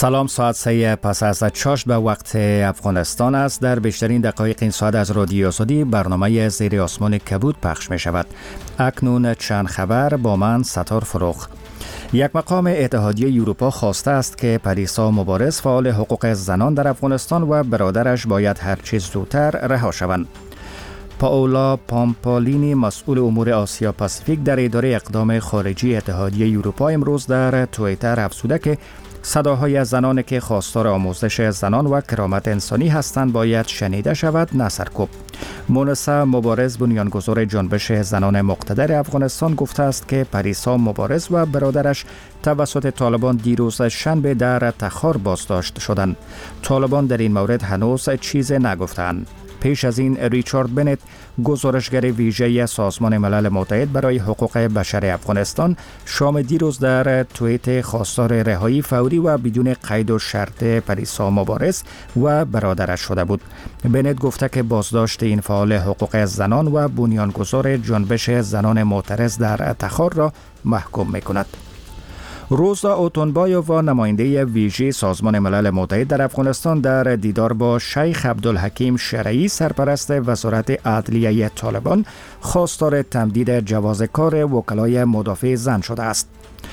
سلام، ساعت 3 پس از چاشت به وقت افغانستان است. در بیشترین دقایق این ساعت از رادیو آزادی برنامه زیر آسمان کبود پخش می شود. اکنون چند خبر با من ستار فروغ. یک مقام اتحادیه اروپا خواسته است که پریسا مبارز فعال حقوق زنان در افغانستان و برادرش باید هرچه زودتر رها شوند. پاولا پامپالینی مسئول امور آسیا پاسیفیک در اداره اقدام خارجی اتحادیه اروپا امروز در توییتر افزوده که صداهای زنانی که خواستار آموزش زنان و کرامت انسانی هستند باید شنیده شود، نه سرکوب. مونسا مبارز بنیانگذار جنبش زنان مقتدر افغانستان گفته است که پریسا مبارز و برادرش توسط طالبان دیروز شنبه در تخار بازداشت شدند. طالبان در این مورد هنوز چیزی نگفتند. پیش از این ریچارد بنت، گزارشگر ویژه سازمان ملل متحد برای حقوق بشر افغانستان، شام دیروز در توییت خواستار رهایی فوری و بدون قید و شرط پریسا مبارز و برادرش شده بود. بنت گفته که بازداشت این فعال حقوق زنان و بنیانگذار جنبش زنان معترض در تخار را محکوم می‌کند. روزا اوتونبایووا، نماینده ویژه سازمان ملل متحد در افغانستان، در دیدار با شیخ عبدالحکیم شرعی، سرپرست وزارت عدلیه طالبان، خواستار تمدید جواز کار وکلای مدافع زن شده است.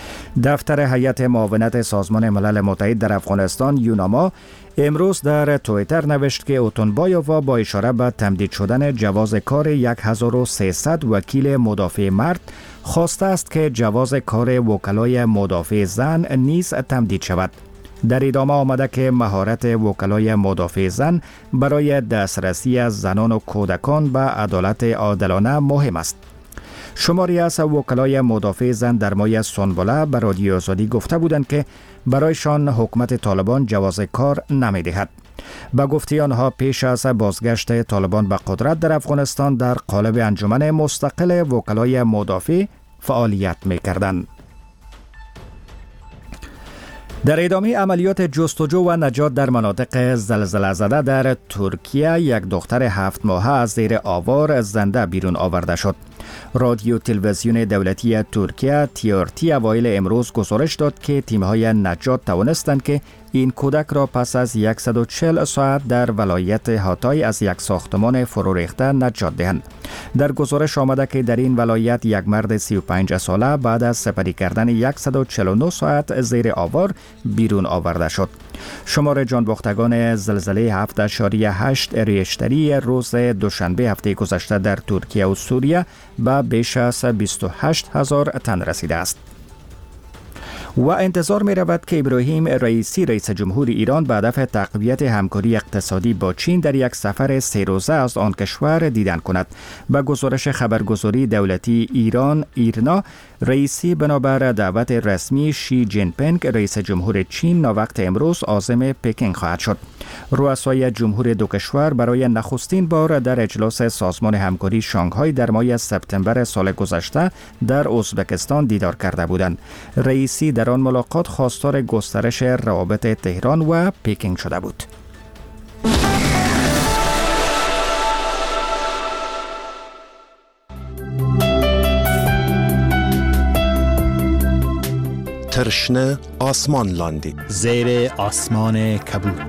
دفتر هیئت معاونت سازمان ملل متحد در افغانستان یوناما امروز در توییتر نوشت که اوتونبایووا با اشاره به تمدید شدن جواز کار 1300 وکیل مدافع مرد خواسته است که جواز کار وکلای مدافع زن نیز تمدید شود. در ادامه آمده که مهارت وکلای مدافع زن برای دسترسی از زنان و کودکان به عدالت عادلانه مهم است. شماری از وکلای مدافع زن در ماه سنبله به رادیو آزادی گفته بودند که برایشان حکومت طالبان جواز کار نمی‌دهد. با گفته آنها پیش از بازگشت طالبان به قدرت در افغانستان در قالب انجمن مستقل وکلای مدافع فعالیت می‌کردند. در ادامه عملیات جستجو و نجات در مناطق زلزله زده در ترکیه، یک دختر 7 ماهه از زیر آوار زنده بیرون آورده شد. رادیو تلویزیون دولتی ترکیه TRT اوایل امروز گزارش داد که تیم‌های نجات توانستند که این کودک را پس از 140 ساعت در ولایت هاتای از یک ساختمان فرو ریخته نجات دهند. در گزارش آمده که در این ولایت یک مرد 35 ساله بعد از سپری کردن 149 ساعت زیر آوار بیرون آورده شد. شمار جانباختگان زلزله 7.8 ریشتری روز دوشنبه هفته گذشته در ترکیه و سوریه به بیش از 28,000 تن رسیده است. و انتظار می رود که ابراهیم رئیسی، رئیس جمهور ایران، به هدف تقویت همکاری اقتصادی با چین در یک سفر 3 روزه از آن کشور دیدن کند. به گزارش خبرگزاری دولتی ایران ایرنا، رئیسی بنابر دعوت رسمی شی جین پینگ، رئیس جمهور چین، ناوقت امروز عازم پکین خواهد شد. رؤسای جمهور دو کشور برای نخستین بار در اجلاس سازمان همکاری شانگهای در ماه سپتامبر سال گذشته در ازبکستان دیدار کرده بودند. رئیسی در آن ملاقات خواستار گسترش روابط تهران و پکین شده بود. ترشنه آسمان لاندی زیر آسمان کبود.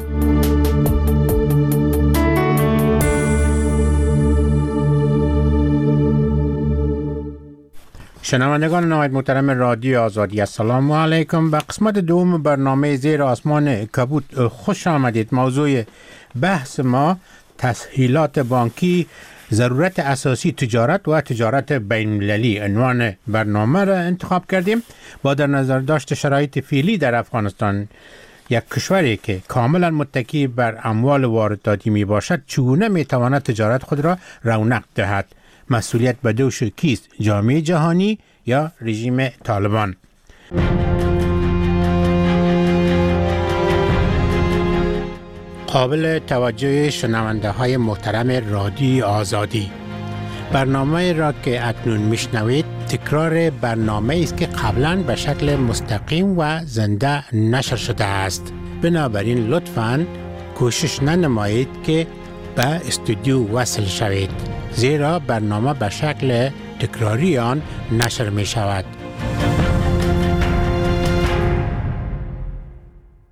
شنوندگان نهایت محترم رادیو آزادی، السلام علیکم. به قسمت دوم برنامه زیر آسمان کبود خوش آمدید. موضوع بحث ما تسهیلات بانکی، ضرورت اساسی تجارت و تجارت بین‌المللی عنوان برنامه را انتخاب کردیم. با در نظر داشت شرایط فعلی در افغانستان، یک کشوری که کاملا متکی بر اموال وارداتی می باشد، چگونه می تواند تجارت خود را رونق دهد؟ مسئولیت به دوش کیست؟ جامعه جهانی یا رژیم طالبان؟ قابل توجه شنونده های محترم رادیو آزادی، برنامه را که اکنون میشنوید تکرار برنامه است که قبلا به شکل مستقیم و زنده نشر شده است. بنابراین لطفاً کوشش ننمایید که به استودیو وصل شوید، زیرا برنامه به شکل تکراری آن نشر می شود.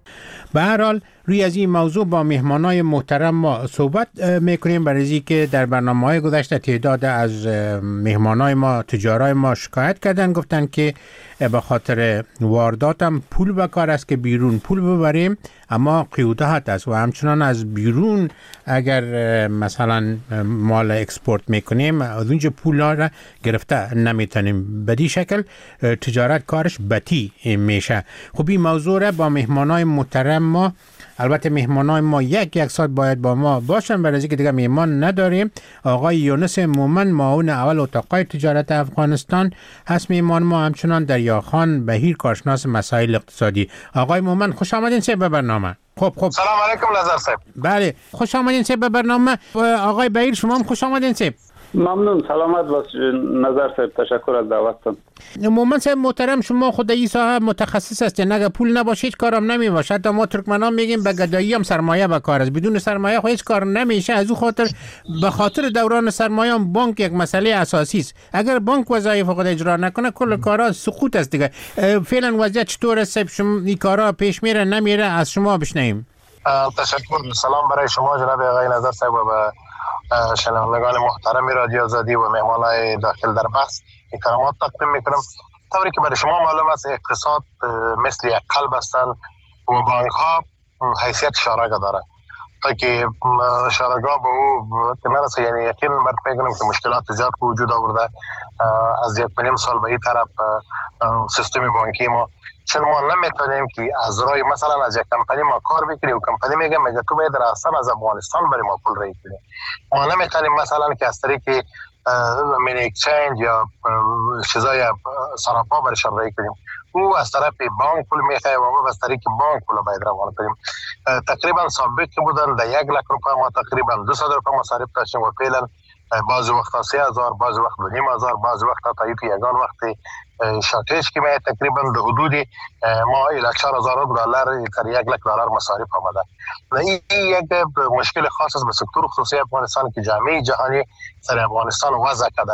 به هر حال روی از این موضوع با مهمانای محترم ما صحبت میکنیم، برای که در برنامه‌های گذشته تعداد از مهمانای ما، تجارای ما شکایت کردن، گفتن که به خاطر واردات هم پول به کار است که بیرون پول ببریم، اما قیودات است و همچنان از بیرون اگر مثلا مال اکسپورت میکنیم از اونجا پول را گرفته نمیتونیم، بدی شکل تجارت کارش بطی میشه. خب این موضوع را با مهمانای محترم ما، البته مهمانای ما یک ساعت باید با ما باشن، برای که دیگه مهمان نداریم. آقای یونس مومن، معاون اول اتاقای تجارت افغانستان هست مهمان ما، همچنان دریاخان بهیر، کارشناس مسائل اقتصادی. آقای مومن خوش آمدین سه به برنامه. خب سلام علیکم نظر صاحب. بله خوش آمدین سه به برنامه. آقای بهیر شما هم خوش آمدین سه. ممنون، سلامت باش نظر صاحب، تشکر از دعوتتون. مومن صاحب محترم، شما خود این ساحه متخصص هستین، اگه پول نباشه هیچ کارم نمیباشه. حتی ما ترکمنان میگیم به گدایی هم سرمایه به کار است، بدون سرمایه هیچ کار نمیشه. از اون خاطر به خاطر دوران سرمایه هم بانک یک مسئله اساسی است. اگر بانک وظایف خود اجرا نکنه کل کارا سقوط است دیگه. فعلا وضعیت چطور است؟ شما این کارا پیش میره نمیره؟ از شما بشنویم. تشکر. سلام برای شما جناب آقای نظر صاحب و شنوندگان محترم رادیو آزادی و مهمانای داخل در بحث احترامات تقدیم میکنم. طوری که برای شما معلوم است اقتصاد مثل یک قلب هستند و بانک ها حیثیت شارگاه داره تا که شارگاه به او که نرسه. یعنی یقین بر میکنم که مشکلات زیاد به وجود آورده از 1.5 سال به این طرف سیستم بانکی ما، چون ما نمیتونیم که از رای مثلا از یک کمپانی ما کار بکنیم و کمپانی میگه مگه تو باید راستا از افغانستان برای ما پول رای کنی. ما نمیتونیم مثلا که از طریق مینی اکسچنج یا چیزای سراپا برشان رای کنیم. او از طرف بانک پول میخواه و ما از طریق بانک پول باید روانه کنیم. تقریبا سابق که بودن در 1 لک روپیه ما تقریبا 200 روپیه مصارف داشتیم و فعلا بعض وقتا 3000، بعض وقت 2500، بعض وقتا تا یگان وقتی شاتیج که میاد تقریبا در حدود ما الى 4000 دلار تا 1 لک دلار مصارف آمده. این یک مشکل خاص است به سکتور خصوصی افغانستان که جامعه جهانی سر افغانستان وضع کرده.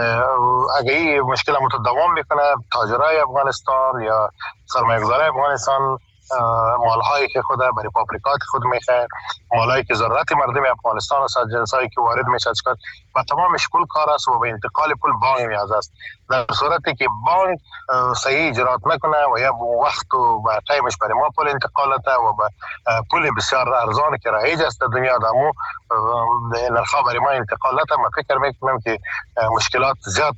اگه این مشکل متداوم بکنه تاجرای افغانستان یا سرمایه‌گذارای افغانستان مالهایی که خود برای پابلیکات خود میخواه، مالهایی که ضرورت مردم افغانستان است، جنسایی که وارد میشه و تمامش پول کار است و به انتقال پول بانک نیاز است. در صورتی که بانک صحیح اجرات نکنه و یا وقت و با تایمش برای ما پول انتقالات و با پول بسیار ارزان که رایج است در دنیا دامو نرخا برای ما انتقالات، ما فکر میکنم که مشکلات زیاد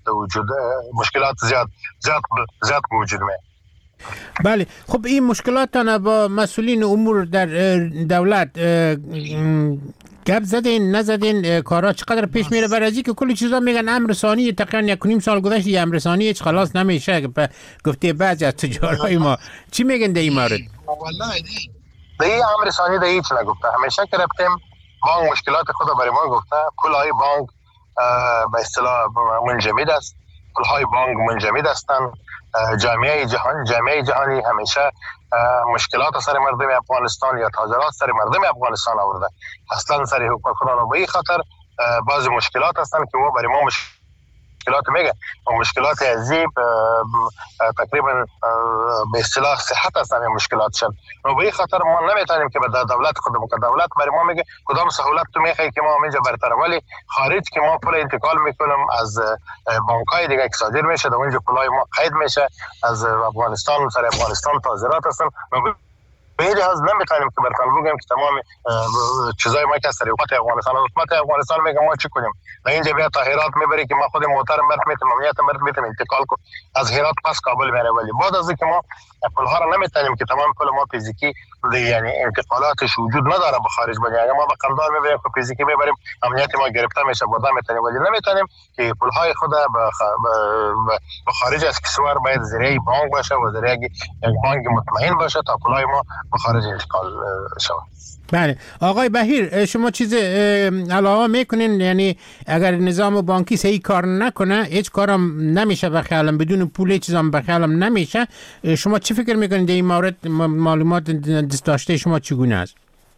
وجود میاد. بله خب این مشکلاتان با مسئولین امور در دولت گپ زدین نزدین؟ کارا چقدر پیش میره؟ برای که کلی چیزا میگن امر ثانی تقریبا 1.5 سال گذشته امر ثانی هیچ خلاص نمیشه. گفته بعضی از تجارای ما چی میگن در این مورد؟ والله دی امر ثانی دی هیچ نگفته. همیشه که رفتیم بانک مشکلات خود برای ما گفته. پولهای بانک به اصطلاح منجمد است، پولهای بانک منجمد هستند. جامعه جهانی همیشه مشکلات سر مردم افغانستان یا تاجرات سر مردم افغانستان آورده، اصلا سر حکومت‌ها. و به این خاطر بعضی مشکلات هستند که ما برای ما مشکلات میگه و مشکلات عجیب تقریبا به اصطلاح صحت هستن مشکلاتشون. و به این خاطر ما نمیتونیم که به دولت خودمون که دولت برای ما میگه کدام سهولت تو میخوای که ما اینجا برتر، ولی خارج که ما پول انتقال میکنیم از بانک‌های دیگه که صادر میشه در اونجا پولای ما قید میشه از افغانستان سر افغانستان تاجرات هستن. به این لحاظ نمیتونیم که برتر بگیم که تمام چیزای ما که سر حکومت افغانستان میگه ما چی کنیم. نه اینجا بیا تا هرات میبری که ما خود موترم برد میتونیم امنیتم برد میتونیم انتقال کنیم از هرات پس کابل میره، ولی بعد از اینکه ما پولها رو نمیتونیم که تمام پول ما فیزیکی یعنی انتقالاتش وجود نداره به خارج بده. اگه ما به قندار میبریم که فیزیکی میبریم امنیت ما گرفته میشه بعد نمیتونیم، ولی نمیتونیم که پولهای خود به خارج از کشور باید زیر بانک باشه و زیر یک بانک مطمئن باشه تا پولهای ما به خارج انتقال شود. بله آقای بهیر شما چیز علاوه میکنین؟ یعنی اگر نظام بانکی صحیح کار نکنه هیچ کارم نمیشه به خیالم، بدون پول چیزام به خیالم نمیشه. شما چی فکر میکنید در این مورد؟ معلومات دست داشته شما چگونه است؟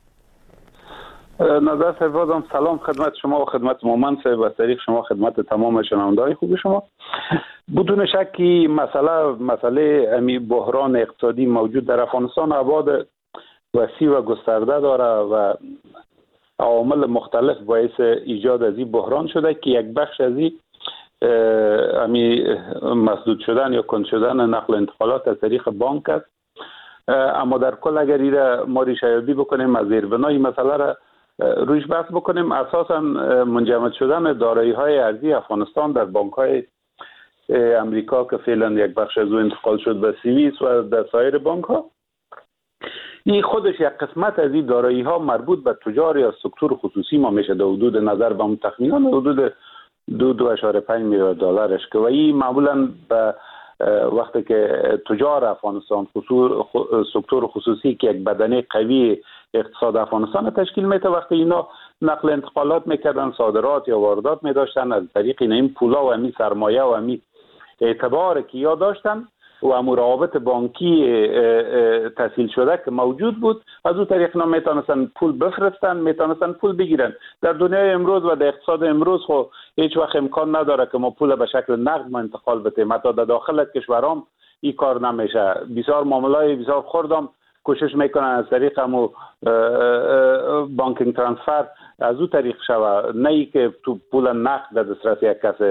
نظر صاحب سلام خدمت شما و خدمت مومن صاحب و طریق شما خدمت تمام شنوندگان خوب شما. بدون شکی مسئله امی بحران اقتصادی موجود در افغانستان آباد وسیع و گسترده داره و عوامل مختلف باعث ایجاد از این بحران شده که یک بخش از این مسدود شدن یا کند شدن نقل و انتقالات از طریق بانک است. اما در کل اگر ایره ما ریشه‌یابی بکنیم، از زیربنای مسئله را رویش بحث بکنیم، اساسا منجمد شدن دارایی‌های ارزی افغانستان در بانک‌های امریکا که فعلا یک بخش از اون انتقال شد به سوئیس و در سایر بانک‌ها، این خودش یک قسمت از این دارایی‌ها مربوط به تجار یا سکتور خصوصی ما میشه. در حدود نظر به تخمینات حدود 2.5 میلیارد دلارش که و این معمولا به وقتی که تجار افغانستان سکتور خصوصی که یک بدنه قوی اقتصاد افغانستان تشکیل میده، وقتی اینا نقل انتقالات میکردن، صادرات یا واردات میداشتن، از طریق این پولا و امی سرمایه و امی اعتبار که یا داشتن و امور روابط بانکی تسهیل شده که موجود بود، از اون طریق اینا میتونستن پول بفرستن، میتونستن پول بگیرن. در دنیای امروز و در اقتصاد امروز خو هیچ وقت امکان نداره که ما پول به شکل نقد انتقال بدیم. حتی در داخل کشورام این کار نمیشه. بسیار معاملات بسیار خردم کوشش میکنن از طریق همو بانکینگ ترانسفر از اون طریق شوه، نه ای که تو پول نقد در دسترس یک کس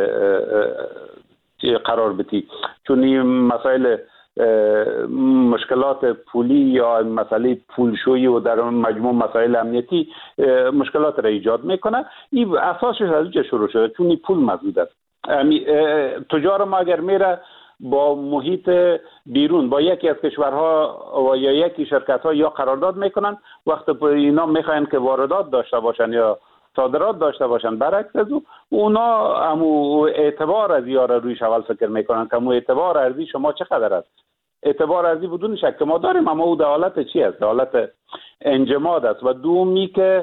قرار بدی، چون این مسائل مشکلات پولی یا مسئله پولشویی و در مجموع مسائل امنیتی مشکلات را ایجاد میکنه. این اساسش از اینجا شروع شده، چون این پول محدود است. تجار ما اگر میره با محیط بیرون با یکی از کشورها و یا یکی شرکت ها یا قرارداد میکنن، وقتی اینا میخواین که واردات داشته باشن یا صادرات داشته باشن، برعکس از اونا همو اعتبار از یاره رویش اول فکر میکنن که همو اعتبار ارزی شما چقدر است. اعتبار ارزی بدون شک ما داریم، اما او حالت چی است؟ حالت انجماد است. و دومی که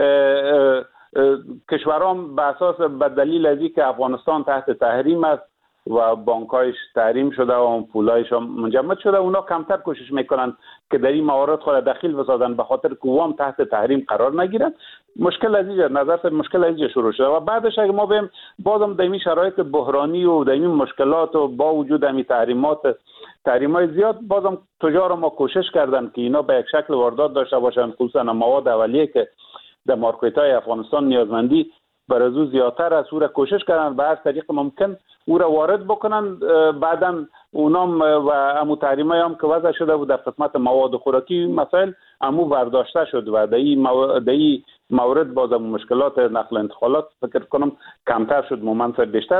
کشوران به اساس به دلیل از اینکه افغانستان تحت تحریم است و بانکایش تحریم شده و پولایش منجمد شده، اونا کمتر کوشش میکنن که در این موارد خود دخیل بسازن، به خاطر که اوام تحت تحریم قرار نگیرن. مشکل از اینجا نظر مشکل از اینجا شروع شده و بعدش اگه ما بیم بازم در این شرایط بحرانی و در این مشکلات و با وجود همین تحریم‌های زیاد، بازم تجار ما کوشش کردن که اینا به یک شکل واردات داشته باشن، خصوصا مواد اولیه که در مارکت‌های افغانستان نیازمندی بر از او زیادتر است، او را کوشش کردن به هر طریق ممکن او را وارد بکنن. بعداً اونام و امو تحریم‌های هم که وضع شده بود در قسمت مواد خوراکی مسائل امو برداشته شد و در این مورد بازم مشکلات نقل انتقالات فکر کنم کمتر شد، مومنت بیشتر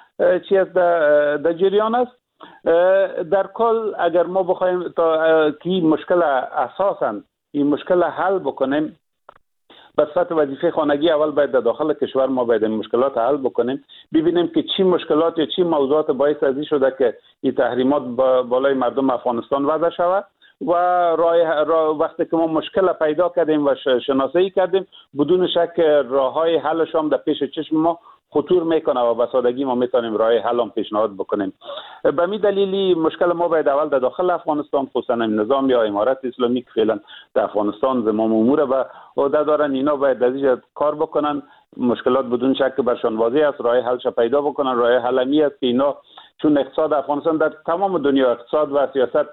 در جریان است. در کل اگر ما بخوایم تا که مشکل اساساً این مشکل حل بکنیم، به صفت وظیفه خانگی اول باید در داخل کشور ما باید این مشکلات حل بکنیم، ببینیم که چی مشکلات یا چی موضوعات باعث از این شده که این تحریمات بالای مردم افغانستان وضع شود و وقتی که ما مشکل پیدا کردیم و شناسایی کردیم، بدون شک راههای حلش هم در پیش چشم ما خطور میکنه و به سادگی ما میتونیم راه حل هم پیشنهاد بکنیم. به می دلیلی مشکل ما باید اول در داخل افغانستان، خصوصا نظام یا امارت اسلامی که فعلا در افغانستان زمام امور و عهده دارن، اینا باید از اینجا کار بکنن. مشکلات بدون شک برشان واضح است، راه حلش پیدا بکنن. راه حل می است که اینا چون اقتصاد افغانستان در تمام دنیا اقتصاد و سیاست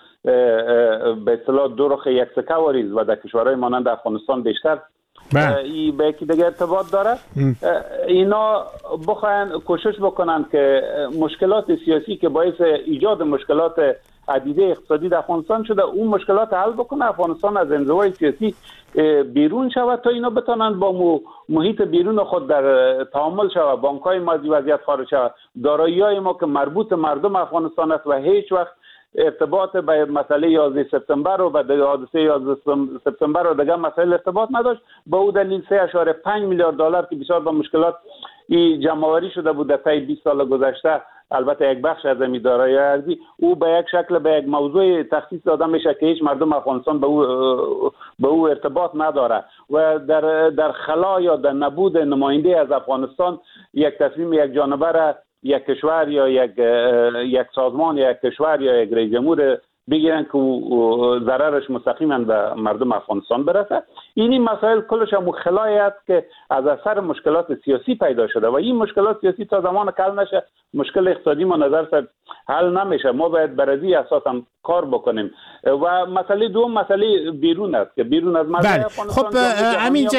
به اصطلاح دو رخ یک سکه واریز و در کشورهای مانند افغانستان بیشتر این به یکی دیگه ارتباط داره. اینا بخواین کوشش بکنن که مشکلات سیاسی که باعث ایجاد مشکلات عدیده اقتصادی در افغانستان شده، اون مشکلات حل بکنه، افغانستان از انزوای سیاسی بیرون شود تا اینا بتونن با محیط بیرون خود در تعامل شود، بانک‌های ما از وضعیت خارج شود، دارایی‌های ما که مربوط مردم افغانستان است و هیچ وقت ارتباط به مسئله 11 سپتامبر و به حادثه 11 سپتامبر و دیگر مسائل ارتباط نداشت. به او دلیل 3.5 میلیارد دلار که بسیار با مشکلات این جمع‌آوری شده بود در طی 20 سال گذشته، البته یک بخش از این دارایی ارزی او به یک شکل به یک موضوع تخصیص داده میشه که هیچ مردم افغانستان به او ارتباط نداره و در خلا یا در نبود نماینده از افغانستان یک تصمیم یک جانبه را یک کشور یا یک سازمان یا یک کشور یا یک رئیس جمهور بگیرن که ضررش مستقیما به مردم افغانستان برسه. این مسائل کلش هم خلایی است که از اثر مشکلات سیاسی پیدا شده و این مشکلات سیاسی تا زمان که حل نشه مشکل اقتصادی ما نظر سر حل نمیشه. ما باید برای اساسا کار بکنیم. و مسئله دوم مسئله بیرون است که بیرون از مرزهای افغانستان. خب همینجا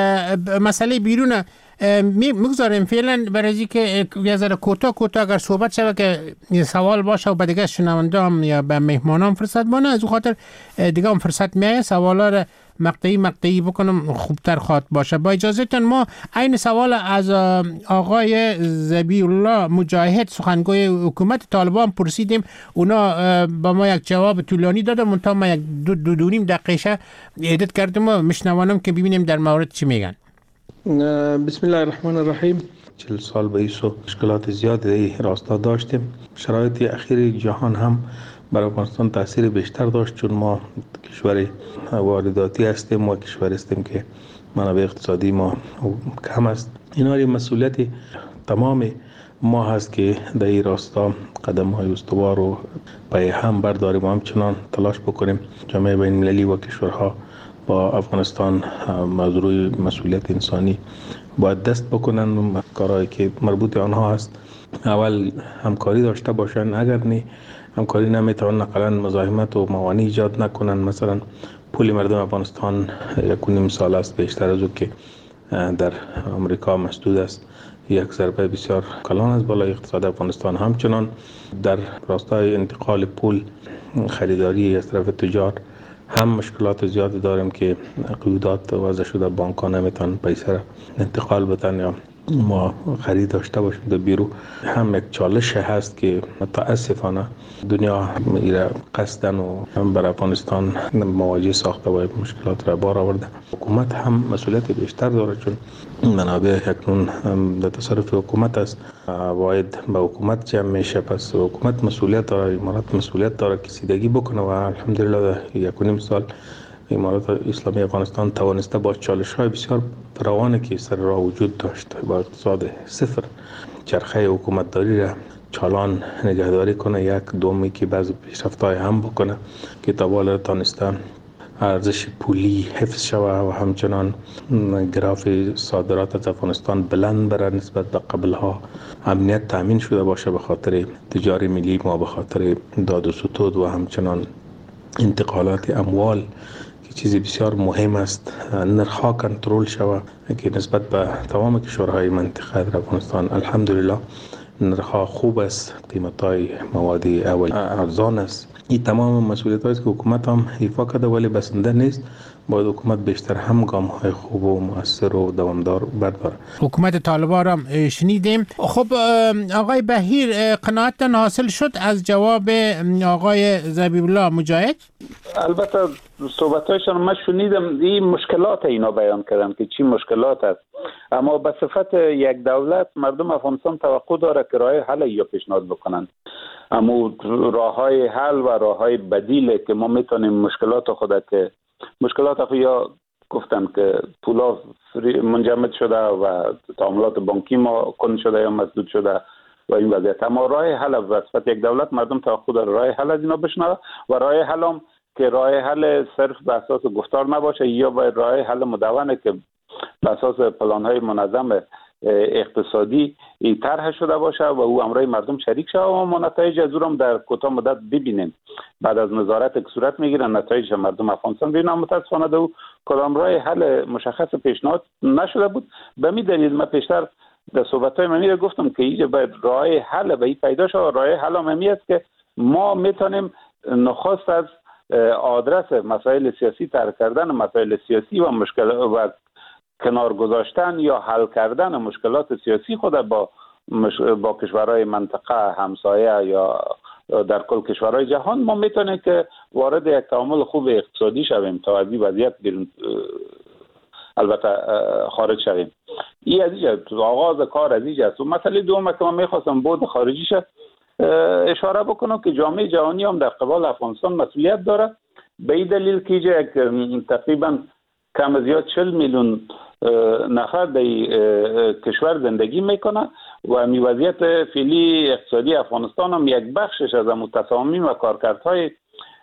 مسئله بیرون میگذاریم فعلا برای که یه ذره کوتاه اگر صحبت شود که سوال باشه و به دیگه شنوندام یا به مهمانام فرصت بانه، از اون خاطر دیگه هم فرصت میایه سوالا رو مقطعی بکنم خوبتر خواهد باشه. با اجازهتون ما این سوال از آقای ذبیح الله مجاهد سخنگوی حکومت طالبان پرسیدیم. اونا با ما یک جواب طولانی دادن، منتها ما یک دو نیم دقیقه ادیت کردیم و میشنوانم که ببینیم در مورد چی میگن. بسم الله الرحمن الرحیم. 40 سال به ایسو مشکلات زیادی راستا داشتیم. شرایط اخیر جهان هم برای افغانستان تاثیر بیشتر داشت، چون ما کشور وارداتی هستیم و کشور هستیم که منابع اقتصادی ما کم است. اینا مسئولیت تمام ما هست که در این راستا قدم های استوار و پای هم برداریم و همچنان تلاش بکنیم جامعه بین المللی و کشورها با افغانستان موضوع مسئولیت انسانی باید دست بکنن. کارهایی که مربوط آنها است اول همکاری داشته باشن، اگر نه همکاری نمیتونن نقلا مزاحمت و موانع ایجاد نکنن. مثلا پول مردم افغانستان 1.5 سال است بیشتر از او که در امریکا مسدود است. یک ضربه بسیار کلان است بالای اقتصاد افغانستان. همچنان در راستای انتقال پول خریداری از طرف تجار هم مشکلات زیادی داریم که قیودات وضع شده، بانک‌ها نمیتونن پیسه را انتقال بدن یا ما خرید داشته باشیم در بیرون. هم یک چالش هست که متاسفانه دنیا ایره قصدن و هم بر افغانستان مواجه ساخته و مشکلات را بار آورده. حکومت هم مسئولیت بیشتر داره، چون منابع اکنون در تصرف حکومت است، باید به حکومت جمع میشه. پس حکومت مسئولیت داره، امارات مسئولیت داره که سیدگی بکنه و الحمدلله در 1.5 سال امارات اسلامی افغانستان توانسته با چالش‌های بسیار فراوانی که سر راه وجود داشت با اقتصاد صفر چرخه حکومتداری را چالان نگهداری کنه، یک دومی که بعض پیشرفت‌های هم بکنه که تا بالا تانسته ارزش پولی حفظ شود و همچنان گراف صادرات از افغانستان بلند بره نسبت به قبلها، امنیت تامین شده باشه به خاطر تجاری ملی ما، به خاطر داد و ستود و همچنان انتقالات اموال که چیزی بسیار مهم است. نرخ‌ها کنترل شود که نسبت به تمام کشورهای منطقه در افغانستان الحمدلله نرخ‌ها خوب است، قیمت‌های مواد اول ارزان است. این تمام مسئولیت‌هایی است که حکومت هم ایفا کرده ولی بسنده نیست. باید حکومت بیشتر هم گام‌های خوب و مؤثر و دوامدار برداره. حکومت طالبان را شنیدیم. خب آقای بهیر، قناعتتان حاصل شد از جواب آقای ذبیح الله مجاهد؟ البته صحبت‌هایشان من شنیدم، این مشکلات اینا بیان کردن که چی مشکلات است، اما به صفت یک دولت مردم افغانستان توقع داره که راه حل یا پیشنهاد بکنن. اما راه‌های حل و راه‌های بدیل که ما میتونیم مشکلات خود که مشکلات یا گفتن که پولا منجمد شده و تعاملات بانکی ما کند شده یا مسدود شده و این وضعیت، اما راه حل و صفت یک دولت مردم توقع داره راه حل از اینا بشنوه و راه حل هم که راه حل صرف به اساس گفتار نباشه یا باید راه حل مدونه که به اساس پلان‌های منظم اقتصادی طرح شده باشه و او امرای مردم شریک شده و ما نتایج از اون در کوتاه مدت ببینیم. بعد از نظارت که صورت میگیرن نتایج مردم افغانستان ببینن. متاسفانه دو کدام راه حل مشخص پیشنهاد نشده بود. به این دلیل من پیشتر در صحبت‌های من گفتم که اینجا باید راه حل به این پیدا شد. راه حل هم است که ما میتونیم نخست از آدرس مسائل سیاسی طرح کردن مسائل سیاسی و مشکل و کنار گذاشتن یا حل کردن مشکلات سیاسی خود با کشورهای منطقه همسایه یا در کل کشورهای جهان ما میتونیم که وارد یک تعامل خوب اقتصادی شویم تا از این وضعیت بیرون البته خارج شویم. این از اینجا آغاز کار از اینجا است. و مسئله دوم که من میخواستم بود خارجیش اشاره بکنم که جامعه جهانی هم در قبال افغانستان مسئولیت داره، به این دلیل که یک تقریبا کم از زیاد 40 میلیون نفر در کشور زندگی میکنه و می وضعیت فعلی اقتصادی افغانستان هم یک بخشش از تصامیم و کارکردهای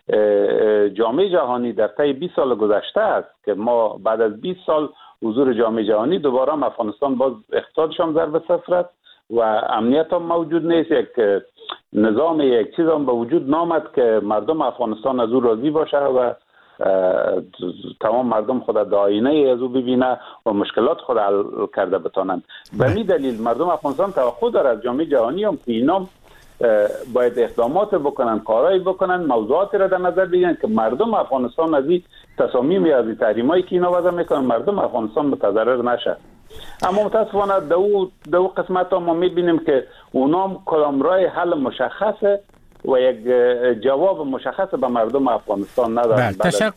جامعه جهانی در طی 20 سال گذشته است که ما بعد از 20 سال حضور جامعه جهانی دوباره افغانستان باز اقتصادش هم ضرب صفر است و امنیت هم موجود نیست. یک نظام یک چیز هم به وجود نامد که مردم افغانستان از او راضی باشه و تمام مردم خود در آینه از او ببینه و مشکلات خود حل کرده بتانند. به این دلیل مردم افغانستان توقع داره از جامعه جهانی هم که اینا باید اقدامات بکنن، کارایی بکنن، موضوعاتی را در نظر بگیرن که مردم افغانستان از این تصامیم یا از این تحریمایی که اینا وضع میکنن مردم افغانستان متضرر نشه. اما متاسفانه دو قسمت ها ما میبینیم که اونام کدام راه حل مشخصه و یک جواب مشخص به مردم افغانستان ندارن.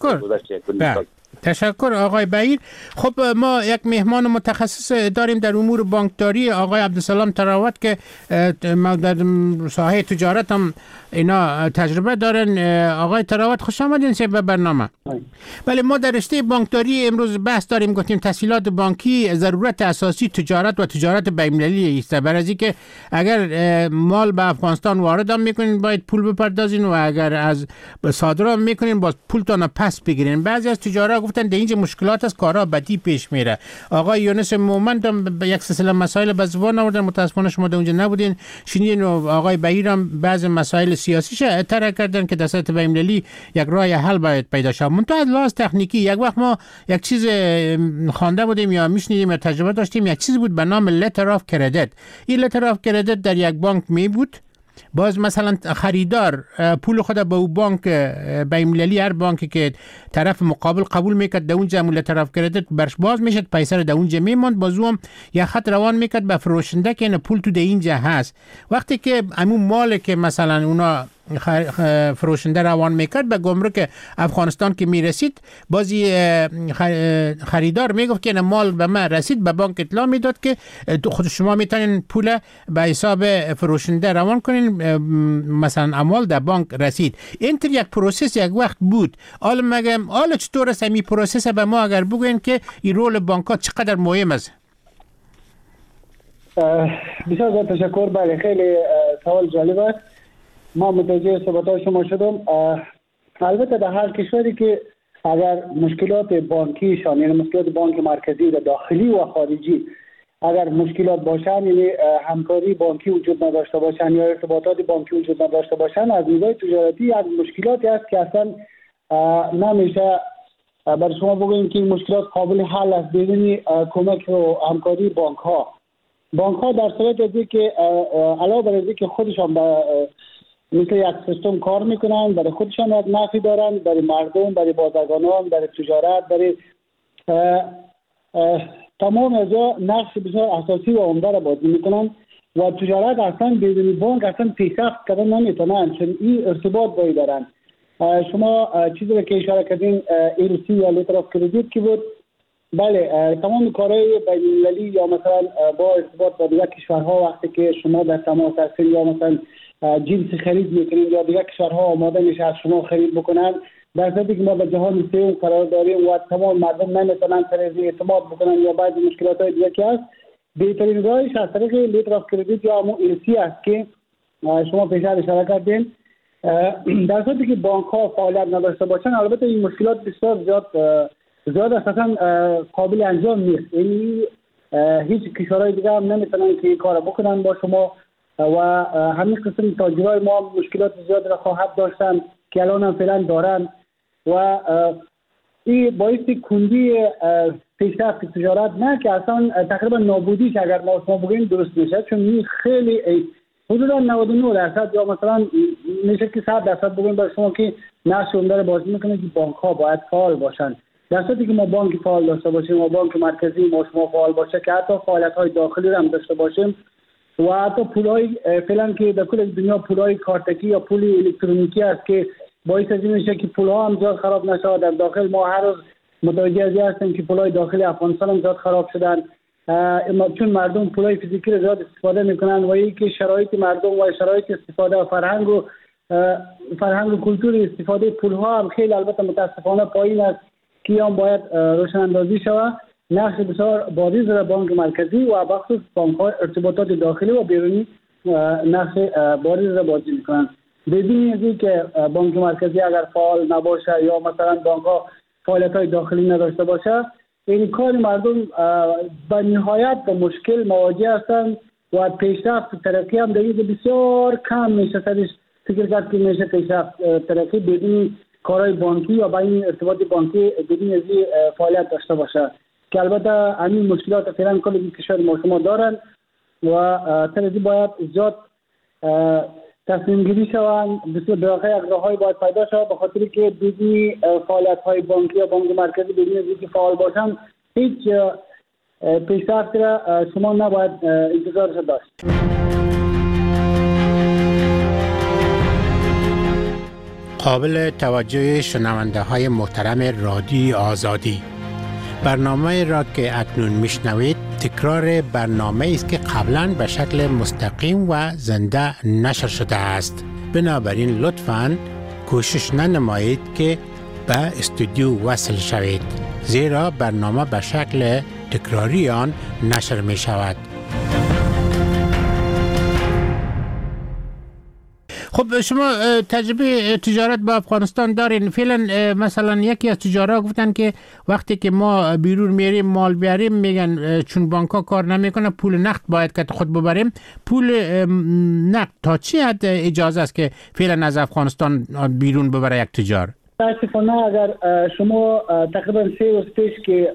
تشکر آقای بهیر. خب ما یک مهمان متخصص داریم در امور بانکداری، آقای عبدالسلام تراوت، که در ساحه تجارت هم اینا تجربه دارن. آقای تراوت خوش آمدین به برنامه. بله، ما در رشته بانکداری امروز بحث داریم، گفتیم تسهیلات بانکی ضرورت اساسی تجارت و تجارت بین‌المللی است. برای اینکه اگر مال به افغانستان وارد هم میکنین باید پول بپردازین و اگر از صادرات میکنین باز پولتون پس بگیرین. بعضی از تجارت گفتن در اینجا مشکلات است، کارا بدی پیش میره. آقای یونس مومند هم یک سلسله مسائل به زبان آوردن، متاسفانه شما در اونجا نبودین. شنیدین آقای بهیر هم بعضی مسائل سیاسیش اطلاع کردن که در سطح بین‌المللی یک راه حل باید پیدا شه. منتها از لحاظ تکنیکی یک وقت ما یک چیز خوانده بودیم یا میشنیدیم یا تجربه داشتیم، یک چیزی بود به نام لتر آف کردیت. این لتر آف کردیت در یک بانک می بود، باز مثلا خریدار پول خود به اون بانک بین‌المللی، هر بانکی که طرف مقابل قبول میکرد در اونجا مول طرف کردیت برش باز میشد، پیسه در اونجا میموند، بازو هم یک خط روان میکرد به فروشنده که این پول تو در اینجا هست. وقتی که همون مال که مثلا اونا فروشنده روان میکرد به گمرک افغانستان که میرسید، بازی خریدار میگفت که این مال به من رسید، به بانک اطلاع میداد که خود شما میتونین پول به حساب فروشنده روان کنین، مثلا اموال در بانک رسید. اینطور یک پروسس یک وقت بود. حالا مگم حالا چطور است این پروسس به ما اگر بگوین که این رول بانک ها چقدر مهم است؟ بسیار تشکر. بله، خیلی سوال جالب است. ما متوجه صحبت‌های شما شدم. البته در هر کشوری که اگر مشکلات بانکیشان، یعنی مشکلات بانک مرکزی و داخلی و خارجی اگر مشکلات باشن، یعنی همکاری بانکی وجود نداشته باشن یا ارتباطات بانکی وجود نداشته باشن، از نگاه تجارتی یک مشکلاتی است که اصلا نمیشه برای شما بگوییم که این مشکلات قابل حل است بدون کمک و همکاری بانک ها در صورت ازی که علاوه بر ازی که خودشان مثل یک سیستم کار میکنن، برای خودشان یک نفعی دارن، برای مردم، برای بازرگانان، برای تجارت، برای تمام ازا نقش بسیار اساسی و عمده را بازی میکنن و تجارت اصلا بدون بانک اصلا پیشرفت کردن نمیتونن، چون این ارتباط باید دارن. شما چیزی رو که اشاره کردین LC یا لیتر آف کردیت که بود، بله، تمام کارهای بین‌المللی یا مثلا با ارتباط با دیگر کشورها وقتی که شما در تماس هستید یا مثلا جنس خرید میکنید یا دیگر کشورها آماده میشه از شما خرید بکنن، در صورتی که ما به جهان سوم قرار داریم و تمام مردم نمیتونن طرزی اعتماد بکنن یا بعضی مشکلات های دیگه که هست، بهترین راهش از طریق لیتر آف کردیت یا همون LC است که شما پیشتر اشاره کردین. در صورتی که بانک ها فعالیت نداشته باشن، البته این مشکلات بسیار زیاد اساسا قابل انجام نیست. یعنی هیچ کشورهای دیگه هم نمیتونن که این کار بکنن با شما و همین قسم تاجرای ما مشکلات زیاد را خواهد داشتن که الان هم فعلا دارن و این باعث کندی پیشرفت تجارت نه که اصلا تقریبا نابودی که اگر ما بگیم درست میشه، چون این خیلی حدودا 99% یا مثلا میشه که 100% بگیم برای شما که نقش عمده بازی میکنه که بانک ها باید فعال باشن. در صورتی که ما بانک فعال داشته باشیم و بانک مرکزی ما شما فعال باشه که حتی فعالیت های داخلی رو هم داشته باشیم و حتی پولای فعلا که در کل دنیا پولای کارتکی یا پول الکترونیکی است که باعث از این میشه که پولها هم زیاد خراب نشه. در داخل ما هر روز متوجه از این هستیم که پولای داخلی افغانستان هم زیاد خراب شدن، چون مردم پولای فیزیکی رو زیاد استفاده میکنن و اینکه شرایط مردم و شرایط استفاده و فرهنگ و کلتور استفاده پولها هم خیلی البته متاسفانه پایین است که هم باید روشن اندازی شود. نقش بسیار بازی در بانک مرکزی و بخصوص بانک های ارتباطات داخلی و بیرونی نقش بازی را بازی میکنن. بدون از اینکه بانک مرکزی اگر فعال نباشه یا مثلا بانک ها فعالیت های داخلی نداشته باشه، این کار مردم به نهایت به مشکل مواجه هستند و پیشرفت ترقی هم در این بسیار کم میشه سرش فکر کرد که میشه پیشرفت ترقی بدون کارهای بانکی یا با این ارتباط بانکی بدون از فعالیت داشته باشه که البته همین مشکلات فعلا کل کشور ما شما دارن و ترقی باید زیاد تصمیم گیری شوند بسیار دقیقه راههای باید پیدا شود به خاطر که بدون فعالیت های بانکی یا بانک مرکزی بدون از اینکه فعال باشن هیچ پیشرفت را شما نباید انتظارش داشت. قابل توجه شنونده های محترم رادیو آزادی، برنامه را که اکنون میشنوید تکرار برنامه است که قبلا به شکل مستقیم و زنده نشر شده است. بنابراین لطفاً کوشش ننمایید که به استودیو وصل شوید، زیرا برنامه به شکل تکراری آن نشر می شود. خب شما تجربه تجارت با افغانستان دارین. فعلا مثلا یکی از تجارا گفتن که وقتی که ما بیرون میریم مال بیاریم میگن چون بانک‌ها کار نمیکنه پول نقد باید که خود ببریم. پول نقد تا چی حد اجازه است که فعلا از افغانستان بیرون ببره یک تجار؟ متاسفانه اگر شما تقریبا 3 روز پیش که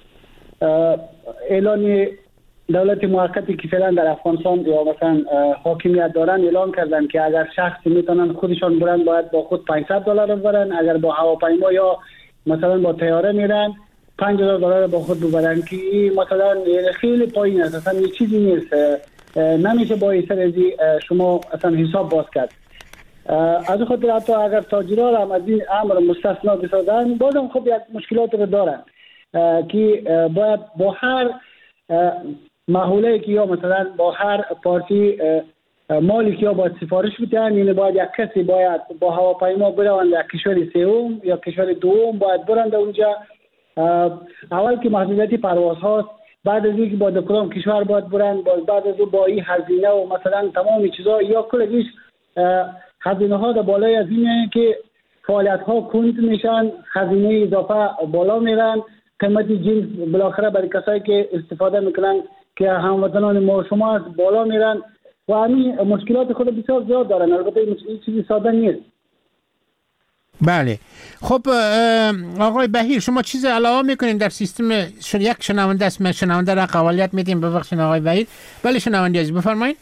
اعلان دولت موقتی که فعلا در افغانستان یا مثلا حاکمیت دارن اعلان کردن که اگر شخصی میتونن خودشان برن باید با خود $500 ببرن، اگر با هواپیما یا مثلا با طیاره میرن $5000 با خود ببرن که مثلا خیلی پایین است، اصلا هیچ چیزی نیست، نمیشه با این سرزی شما اصلا حساب باز کرد. از خاطر حتی اگر تاجرها هم از این امر مستثنا بسازن بازم خب یک مشکلات رو دارن که باید با هر محوله که یا مثلا با هر پارتی مالی که یا باید سفارش بدن، یعنی باید یک کسی باید با هواپیما برن یک کشور سوم یا کشور دوم باید برن در اونجا. اول که محدودیت پرواز هاست، بعد از اینکه با کدام کشور باید برن، بعد از اون با این هزینه و مثلا تمام چیزا یا کلش هزینه ها در بالای از اینه که فعالیت ها کند میشن، هزینه اضافه بالا میرن، قیمت جنس بالاخره برای کسایی که استفاده میکنن که هموطنان ما شما از بالا میرن و همین مشکلات خود بسیار زیاد دارن. البته این چیزی ساده نیست. بله. خب آقای بهیر شما چیز علاوه میکنین در سیستم؟ یک شنونده است، شنونده را قوالیت میدیم. ببخشید آقای بهیر. بله شنونده عزیز بفرمایید.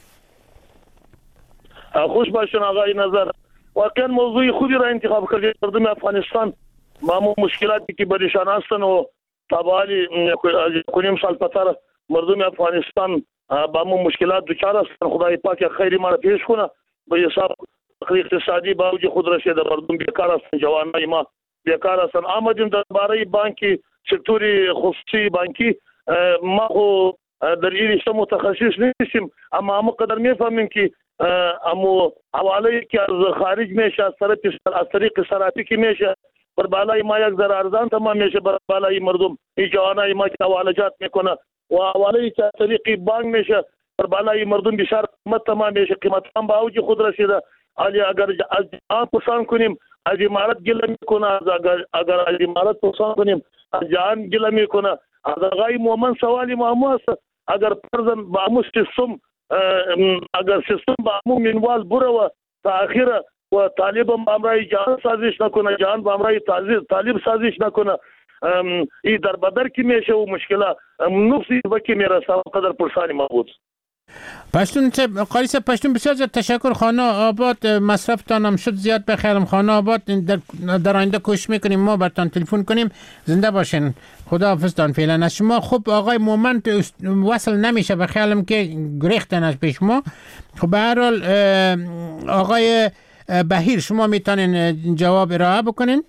خوش باشین آقای نظر. واقعا موضوع خوبی را انتخاب کردید. مردم افغانستان با مشکلاتی که برشان هستن و تبالی کنیم سال پتر مردم افغانستان با مشکلات دچار هستن. خدای پاک خیری ما را پیش کنه. به حساب اقتصادی با اوج خود رسید، مردم بیکار هستن، جوانای ما بیکار هستن. آمدیم درباره بانکی سکتور خصوصی بانکی ما خو در این رشته متخصص نیستیم، اما همون قدر میفهمیم که امو حواله که از خارج میشه از طریق صرافی که میشه بر بالای ما یک ذره ارزان تمام میشه، بر بالای مردم این جوانای ما که حوالجات میکنه و حواله که از طریق بانک میشه بر بالای مردم بسیار قیمت تمام میشه، قیمت هم با اوج خود رسیده. علی اگر از جهان پرسان کنیم از امارت گله میکنه، اگر از امارت پرسان کنیم از جهان گله میکنه. از آقای مومن سوالی ما هست اگر فرضاً با امو سیستم اگر سیستم با امو منوال بره و تا آخره و طالب هم امرای جهان سازش نکنه، جهان با امرای طالب سازش نکنه، این در بدر کی میشه و مشکل نفسی وکی میرسه قدر پرسانی ما بود. پشتون قاری صاحب پشتون بسیار زیاد تشکر. خانه آباد مصرفتان هم شد زیاد بخیرم. خانه آباد در آینده کوشش میکنیم ما برتان تلفن کنیم. زنده باشین. خدا حافظ تان فعلا از شما. خب آقای مومن وصل نمیشه بخیالم که گریختن از پیش ما. خب به هر حال آقای بهیر شما میتونین جواب ارائه بکنین؟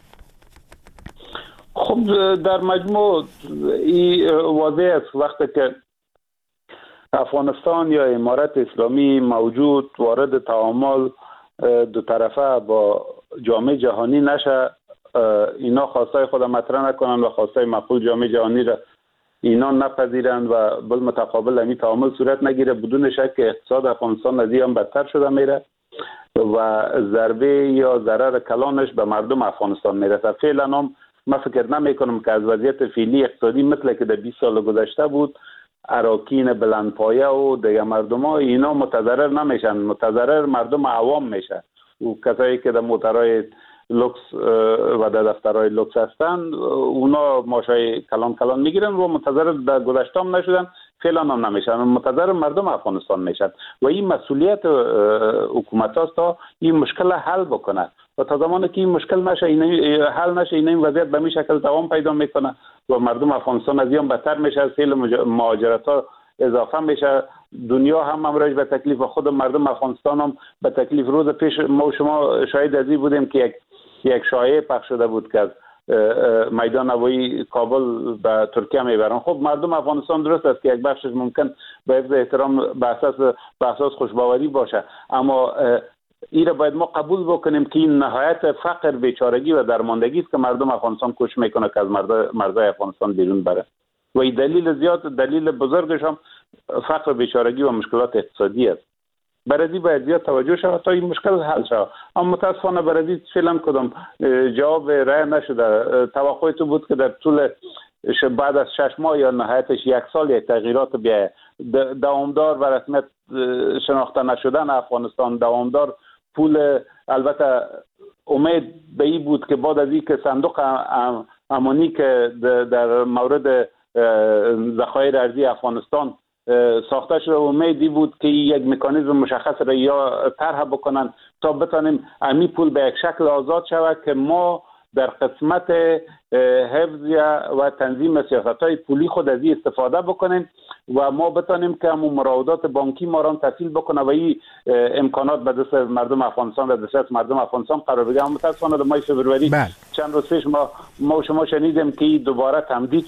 خب در مجموع این واضح است وقتی که افغانستان یا امارت اسلامی موجود وارد تعامل دو طرفه با جامعه جهانی نشه، اینا خواستای خود مطرح نکنن و خواستای مقبول جامعه جهانی را اینا نپذیرند و بالمتقابل همین تعامل صورت نگیره، بدون شک اقتصاد افغانستان از این هم بدتر شده میره و ضربه یا ضرر کلانش به مردم افغانستان میرسه. فعلا هم من فکر نمی کنم که از وضعیت فعلی اقتصادی مثل که در 20 سال گذشته بود اراکین بلندپایه و دیگه مردم ها اینا متضرر نمیشن، متضرر مردم عوام میشه و کسایی که در موترهای لوکس و در دفترهای لوکس هستند اونا ماشای کلان کلان میگیرن و متضرر در گذشته هم نشدن، فعلا هم نمیشن، متضرر مردم افغانستان میشن و این مسئولیت حکومت هاست تا این مشکل حل بکنه و تا زمانی که این مشکل نشه حل نشه این وضعیت به این شکل دوام پیدا میکنه و مردم افغانستان از این بدتر میشه، سیل مهاجرت ها اضافه میشه، دنیا هم امروز به تکلیف و خود مردم افغانستان هم به تکلیف. روز پیش ما و شما شاهد ازی بودیم که یک شایعه پخش شده بود که از میدان هوایی کابل به ترکیه میبرن. خب مردم افغانستان درست است که یک بخشش ممکن به حفظ احترام به اساس خوشباوری باشه، اما این را باید ما قبول بکنیم که این نهایت فقر، بیچارگی و درماندگی است که مردم افغانستان کوشش میکنه که از مرزهای افغانستان بیرون بره و این دلیل بزرگش هم فقر، بیچارگی و مشکلات اقتصادی است. برای باید زیاد توجه شود تا این مشکل حل شود، اما متاسفانه برای فعلا کدام جواب رای نشده. توقع تو بود که در طول بعد از 6 ماه یا نهایتش 1 سال یک تغییرات بیاید، دوامدار و رسمیت شناخته نشدن افغانستان، دوامدار پول. البته امید به این بود که بعد از این که صندوق امانی که در مورد ذخایر ارزی افغانستان ساخته شده، امیدی بود که یک مکانیزم مشخص را یا طرح بکنن تا بتانیم امی پول به یک شکل آزاد شود که ما در قسمت حفظ و تنظیم سیاست‌های پولی خود از این استفاده بکنیم و ما بتانیم که همون مراودات بانکی ما را تسهیل بکنه و این امکانات به دست مردم افغانستان و دست مردم افغانستان قرار بگیره. متاسفانه در ماه فوریه چند روز پیش ما شما شنیدیم که دوباره تمدید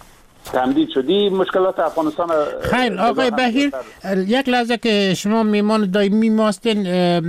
شدی مشکلات افغانستان. خیر آقای بهیر، یک لحظه که شما میمان دائمی ماستین،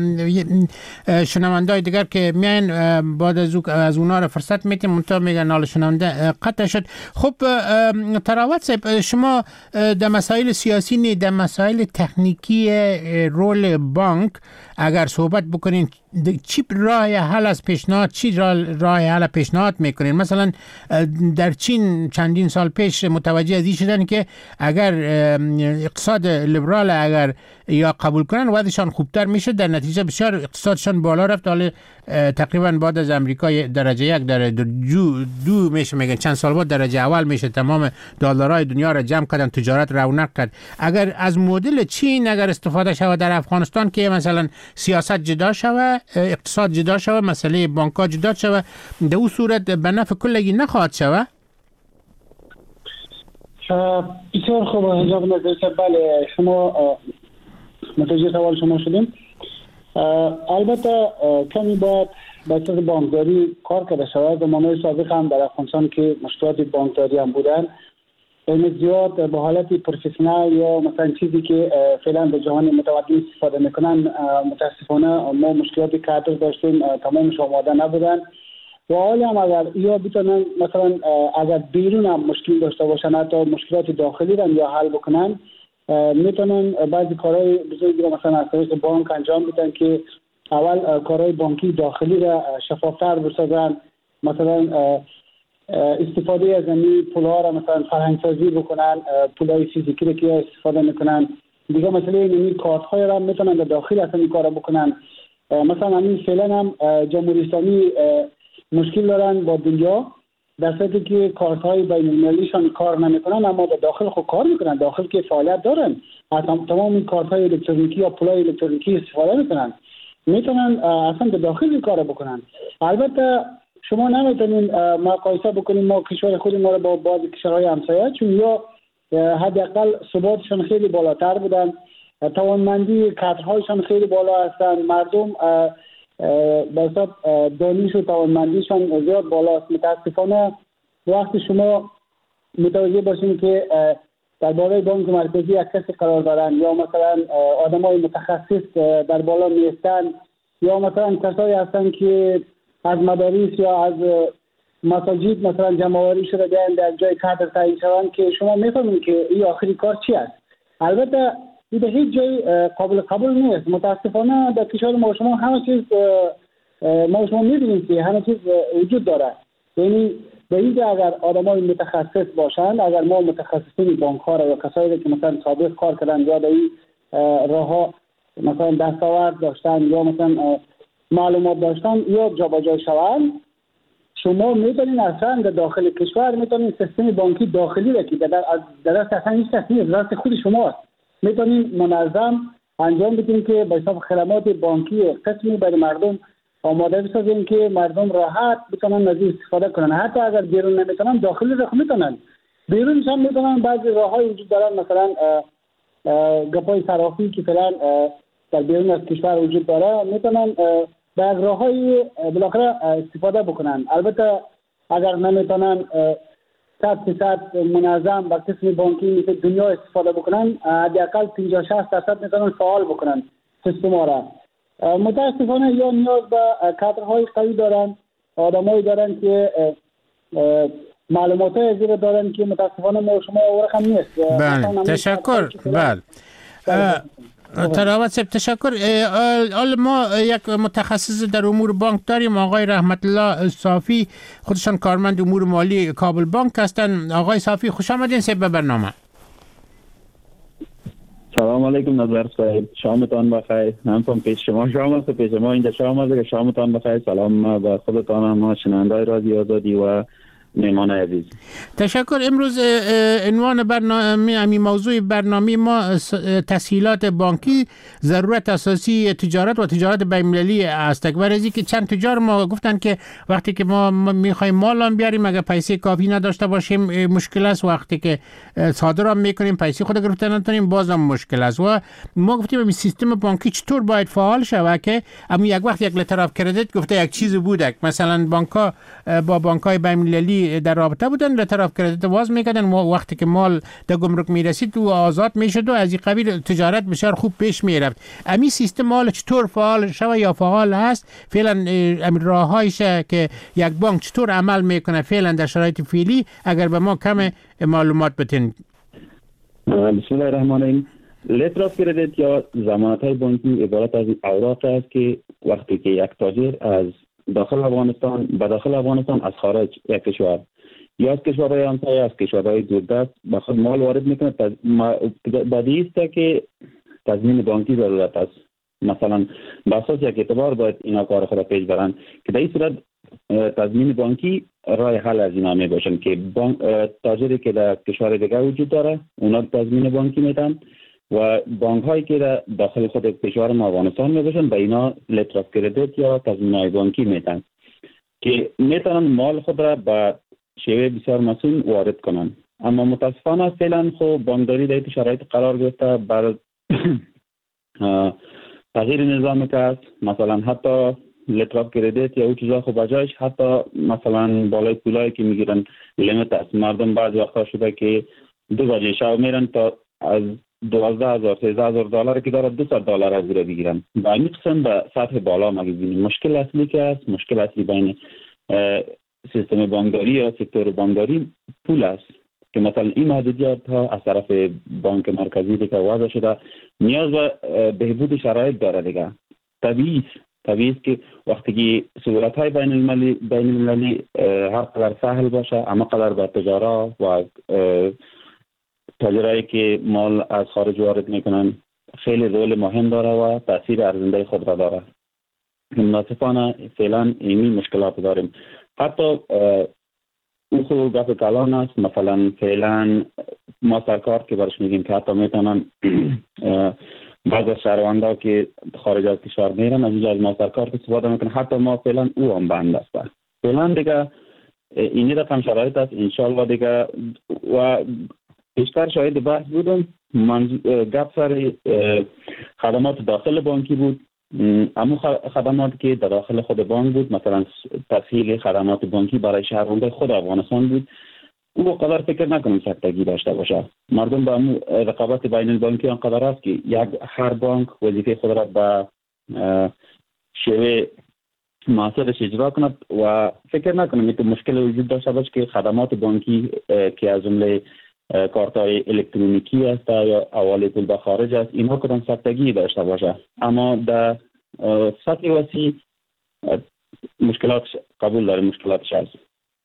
شنوندای دیگر که میان بعد از اونا را فرصت میتیم منطقه میگن نال شنونده قطع شد. خب تراوت صاحب، شما در مسائل سیاسی نه، در مسائل تکنیکی رول بانک اگر صحبت بکنین، چی راه حل از پیشنهاد، چی راه حل پیشنهاد میکنین؟ مثلا در چین چندین سال پیش متوجه از این شدن که اگر اقتصاد لیبرال اگر یا قبول کنن وضعشان خوبتر میشه، در نتیجه بسیار اقتصادشان بالا رفت. حالا تقریبا بعد از امریکا درجه 1 درجه 2 میشه، میگن چند سال بعد درجه اول میشه. تمام دلارای دنیا را جمع کردن، تجارت رونق کرد. اگر از مدل چین اگر استفاده شود در افغانستان که مثلا سیاست جدا شود، اقتصاد جدا شود، مسئله بانک‌ها جدا شود، در اون صورت به نفع کلگی نخواهد شود؟ بسیار خوب جناب نظری صاحب، بله شما متوجه سوال شما شدیم. البته کمی باید به اساس بانکداری کار کرده شود. زمانهای سابق هم در افغانستان که مشکلات بانکداری هم بودن، این زیاد به حالت پروفسیونال یا مثلا چیزی که فعلا به جهان متمدن استفاده میکنن، متاسفانه ما مشکلات کادر داشتیم، تمامش آماده نبودن و حالا هم اگر یا بتونن مثلا اگر بیرون هم مشکل داشته باشن، حتی مشکلات داخلی را یا حل بکنن، میتونن بعضی کارهای بزرگی را مثلا از طریق بانک انجام بدن که اول کارهای بانکی داخلی را شفافتر بسازن، مثلا استفاده از این پول‌ها را مثلا فرهنگ سازی بکنن، پول‌های فیزیکی را که استفاده میکنن. دیگه مسئله این کارت‌های را میتونن در داخل اصلا این کارا بکنن. مثلا همین فعلا هم جمهوری اسلامی مشکل دارن با دنیا، در صورتی که کارت‌های بین‌المللیشان کار نمیکنن، اما در داخل خود کار میکنن، داخل که فعالیت دارن، تمام این کارت‌های الکترونیکی یا پول‌های الکترونیکی استفاده میکنن، میتونن اصلا در داخل کار بکنن. البته شما نمیتونین مقایسه بکنین ما کشور خود ما رو با بعضی کشورهای همسایه، چون یا حداقل ثباتشون خیلی بالاتر بودن، توانمندی کادرهایشان خیلی بالا هستن، مردم به حساب دانش و توانمندیشان زیاد بالاست. متاسفانه وقتی شما متوجه باشین که در بالای بانک مرکزی یک کسی قرار دارن یا مثلا آدمای متخصص در بالا نیستن یا مثلا کسایی هستن که از مدارس یا از مساجد مثلا جمع‌آوری شده بیان در جای کادر تعیین شوند، که شما میفهمید که این آخری کار چی است. البته این به هیچ جای قابل قبول نیست. متاسفانه در کشور ما شما همه چیز ما شما می‌بینید که همه چیز وجود داره، یعنی به اینجا اگر آدمای متخصص باشند، اگر ما متخصصین بانک ها را یا کسایی که مثلا سابق کار کردن یا در این راه ها مثلا دستاورد داشتن یا مثلا معلومات داشتن یا جابجا شوند، شما میتونین اصلا در داخل کشور میتونین سیستم بانکی داخلی را که در دست اصلا هیچ کس نیست، دست خود شماست، میتونین منظم انجام بدین که به حساب خدمات بانکی قسمی برای مردم آماده بسازین که مردم راحت بتونن از این استفاده کنن. حتی اگر بیرون نمیتونن داخلی را میتونن، بیرونش هم میتونن. بعضی راههای وجود دارن، مثلا گپای صرافی که فعلا در بیرون از کشور وجود داره، میتونن در راههای بالاخره استفاده بکنن. البته اگر نمیتونن 100% منظم با قسم بانکی مثل دنیا استفاده بکنن، حداقل 50-60% میتونن فعال بکنن سیستم را. متاسفانه یا نیاز به کادرهای قوی دارن، آدمایی دارن که معلوماتای ازی دارن که متاسفانه ما شما رقم نیست. بله تشکر. بله تراوت صاحب تشکر. حالا ما یک متخصص در امور بانک داریم، آقای رحمت الله صافی، خودشان کارمند امور مالی کابل بانک هستند. آقای صافی خوش آمدین صاحب به برنامه. سلام علیکم نظر صاحب، شامتان بخیر. همون پیش شما شام است، پیش ما اینجا شام است که شامتان بخیر. سلام به خودتان، ما شنوندای رادیو آزادی و مهمان عزیز. تشکر. امروز عنوان برنامه موضوع برنامه ما تسهیلات بانکی، ضرورت اساسی تجارت و تجارت بین‌المللی است. برای که چند تجار ما گفتن که وقتی که ما میخوایم مال بیاریم اگر پیسه کافی نداشته باشیم مشکل است، وقتی که صادرام میکنیم پیسه خود گرفته نتونیم بازم مشکل است. و ما گفتیم این سیستم بانکی چطور باید فعال شود که اما یک وقت یک لتر اف کردیت گفته یک چیز بوده، مثلا بانک‌ها با بانک‌های بین‌المللی در رابطه بودن، لتر اف کردیت واز میکردن و وقتی که مال در گمرک میرسید و آزاد میشد و از این قبیل تجارت بسیار خوب پیش میرفت. امی سیستم مال چطور فعال شود یا فعال هست فعلا؟ امیر راههایش که یک بانک چطور عمل میکنه فعلا در شرایط فعلی، اگر به ما کم معلومات بتین. بسم الله الرحمن الرحیم. لتر اف کردیت یا ضمانت های بانکی عبارت از اوراق است که وقتی که یک تاجر از داخل افغانستان به داخل افغانستان از خارج یک کشور یا از کشورهای همسایه، از کشورهای دوردست به خود مال وارد میکنه، بدیهی است که تضمین بانکی ضرورت است. مثلا به اساس یک اعتبار باید اینا کار خود پیش برن که در این صورت تضمین بانکی راه حل از اینا می باشن که تاجری که در کشور دیگر وجود داره اونا تضمین بانکی میدن و بانک هایی که در داخل خود کشور ما افغانستان می باشن به اینا لتر اف کردیت یا تضمین های بانکی میدن که میتونن مال خود را به شیوه بسیار مسئول وارد کنن. اما متاسفانه فعلا خب بانکداری در این شرایط قرار گرفته بر تغییر نظام که است. مثلا حتی لتر اف کردیت یا او چیزا خب بجایش حتی مثلا بالای پولایی که میگیرن لیمیت است. مردم بعضی وقتا شده که 2 بجه شب میرن تا از 12,000 13,000 دلار که داره $200 از زیر بگیرن. با این قسم به سطح بالا ما ببینیم. مشکل اصلی که است، مشکل اصلی بین سیستم بانکداری یا سکتور بانکداری پول است که مثلا این محدودیت ها از طرف بانک مرکزی دیگه وضع شده نیاز به بهبود شرایط داره دیگه. طبیعی است که وقتی که سهولت های بین المللی هر قدر سهل باشه اما قدر به تجارا و تاجرایی که مال از خارج وارد میکنن خیلی رول مهم داره و تاثیر ارزنده خود را داره. مناسبانه فعلا اینی مشکلات داریم. حتی او خود گفت کلان است. مثلا فعلا ما سرکار که برش میگیم که حتی میتونن بعض از شهروندها که خارج از کشور میرن از اینجا از ما سرکار استفاده میکنن، حتی ما فعلا او هم بند است. فعلا دیگه اینی رقم شرایط است. انشالله دیگه و بیشتر شاید بحث بودم گپ سر خدمات داخل بانکی بود. اما خدمات که در داخل خود بانک بود، مثلا تسهیل خدمات بانکی برای شهروندان خود افغانستان بود، او قدر فکر نکنم سختگی داشته باشه. مردم با رقابت بین البانکی آنقدر است که هر بانک وظیفه خود را به شیوه مناسبش اجرا کند و فکر نکنم این مشکل وجود داشته باشه که خدمات بانکی که از جمله کارت‌های الکترونیکی است یا حواله پول به خارج است اینها کدام سختگی داشته باشه. اما در سطح وسیع مشکلات قبول داره، مشکلاتش هست.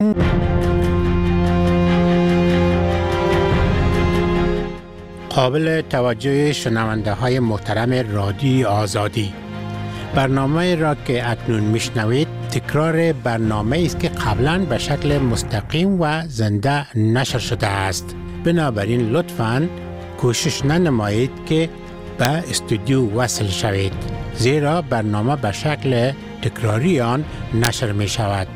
قابل توجه شنونده های محترم رادیو آزادی، برنامه را که اکنون میشنوید تکرار برنامه است که قبلا به شکل مستقیم و زنده نشر شده است. بنابراین لطفاً کوشش ننمایید که به استودیو وصل شوید، زیرا برنامه به شکل تکراری آن نشر می شود.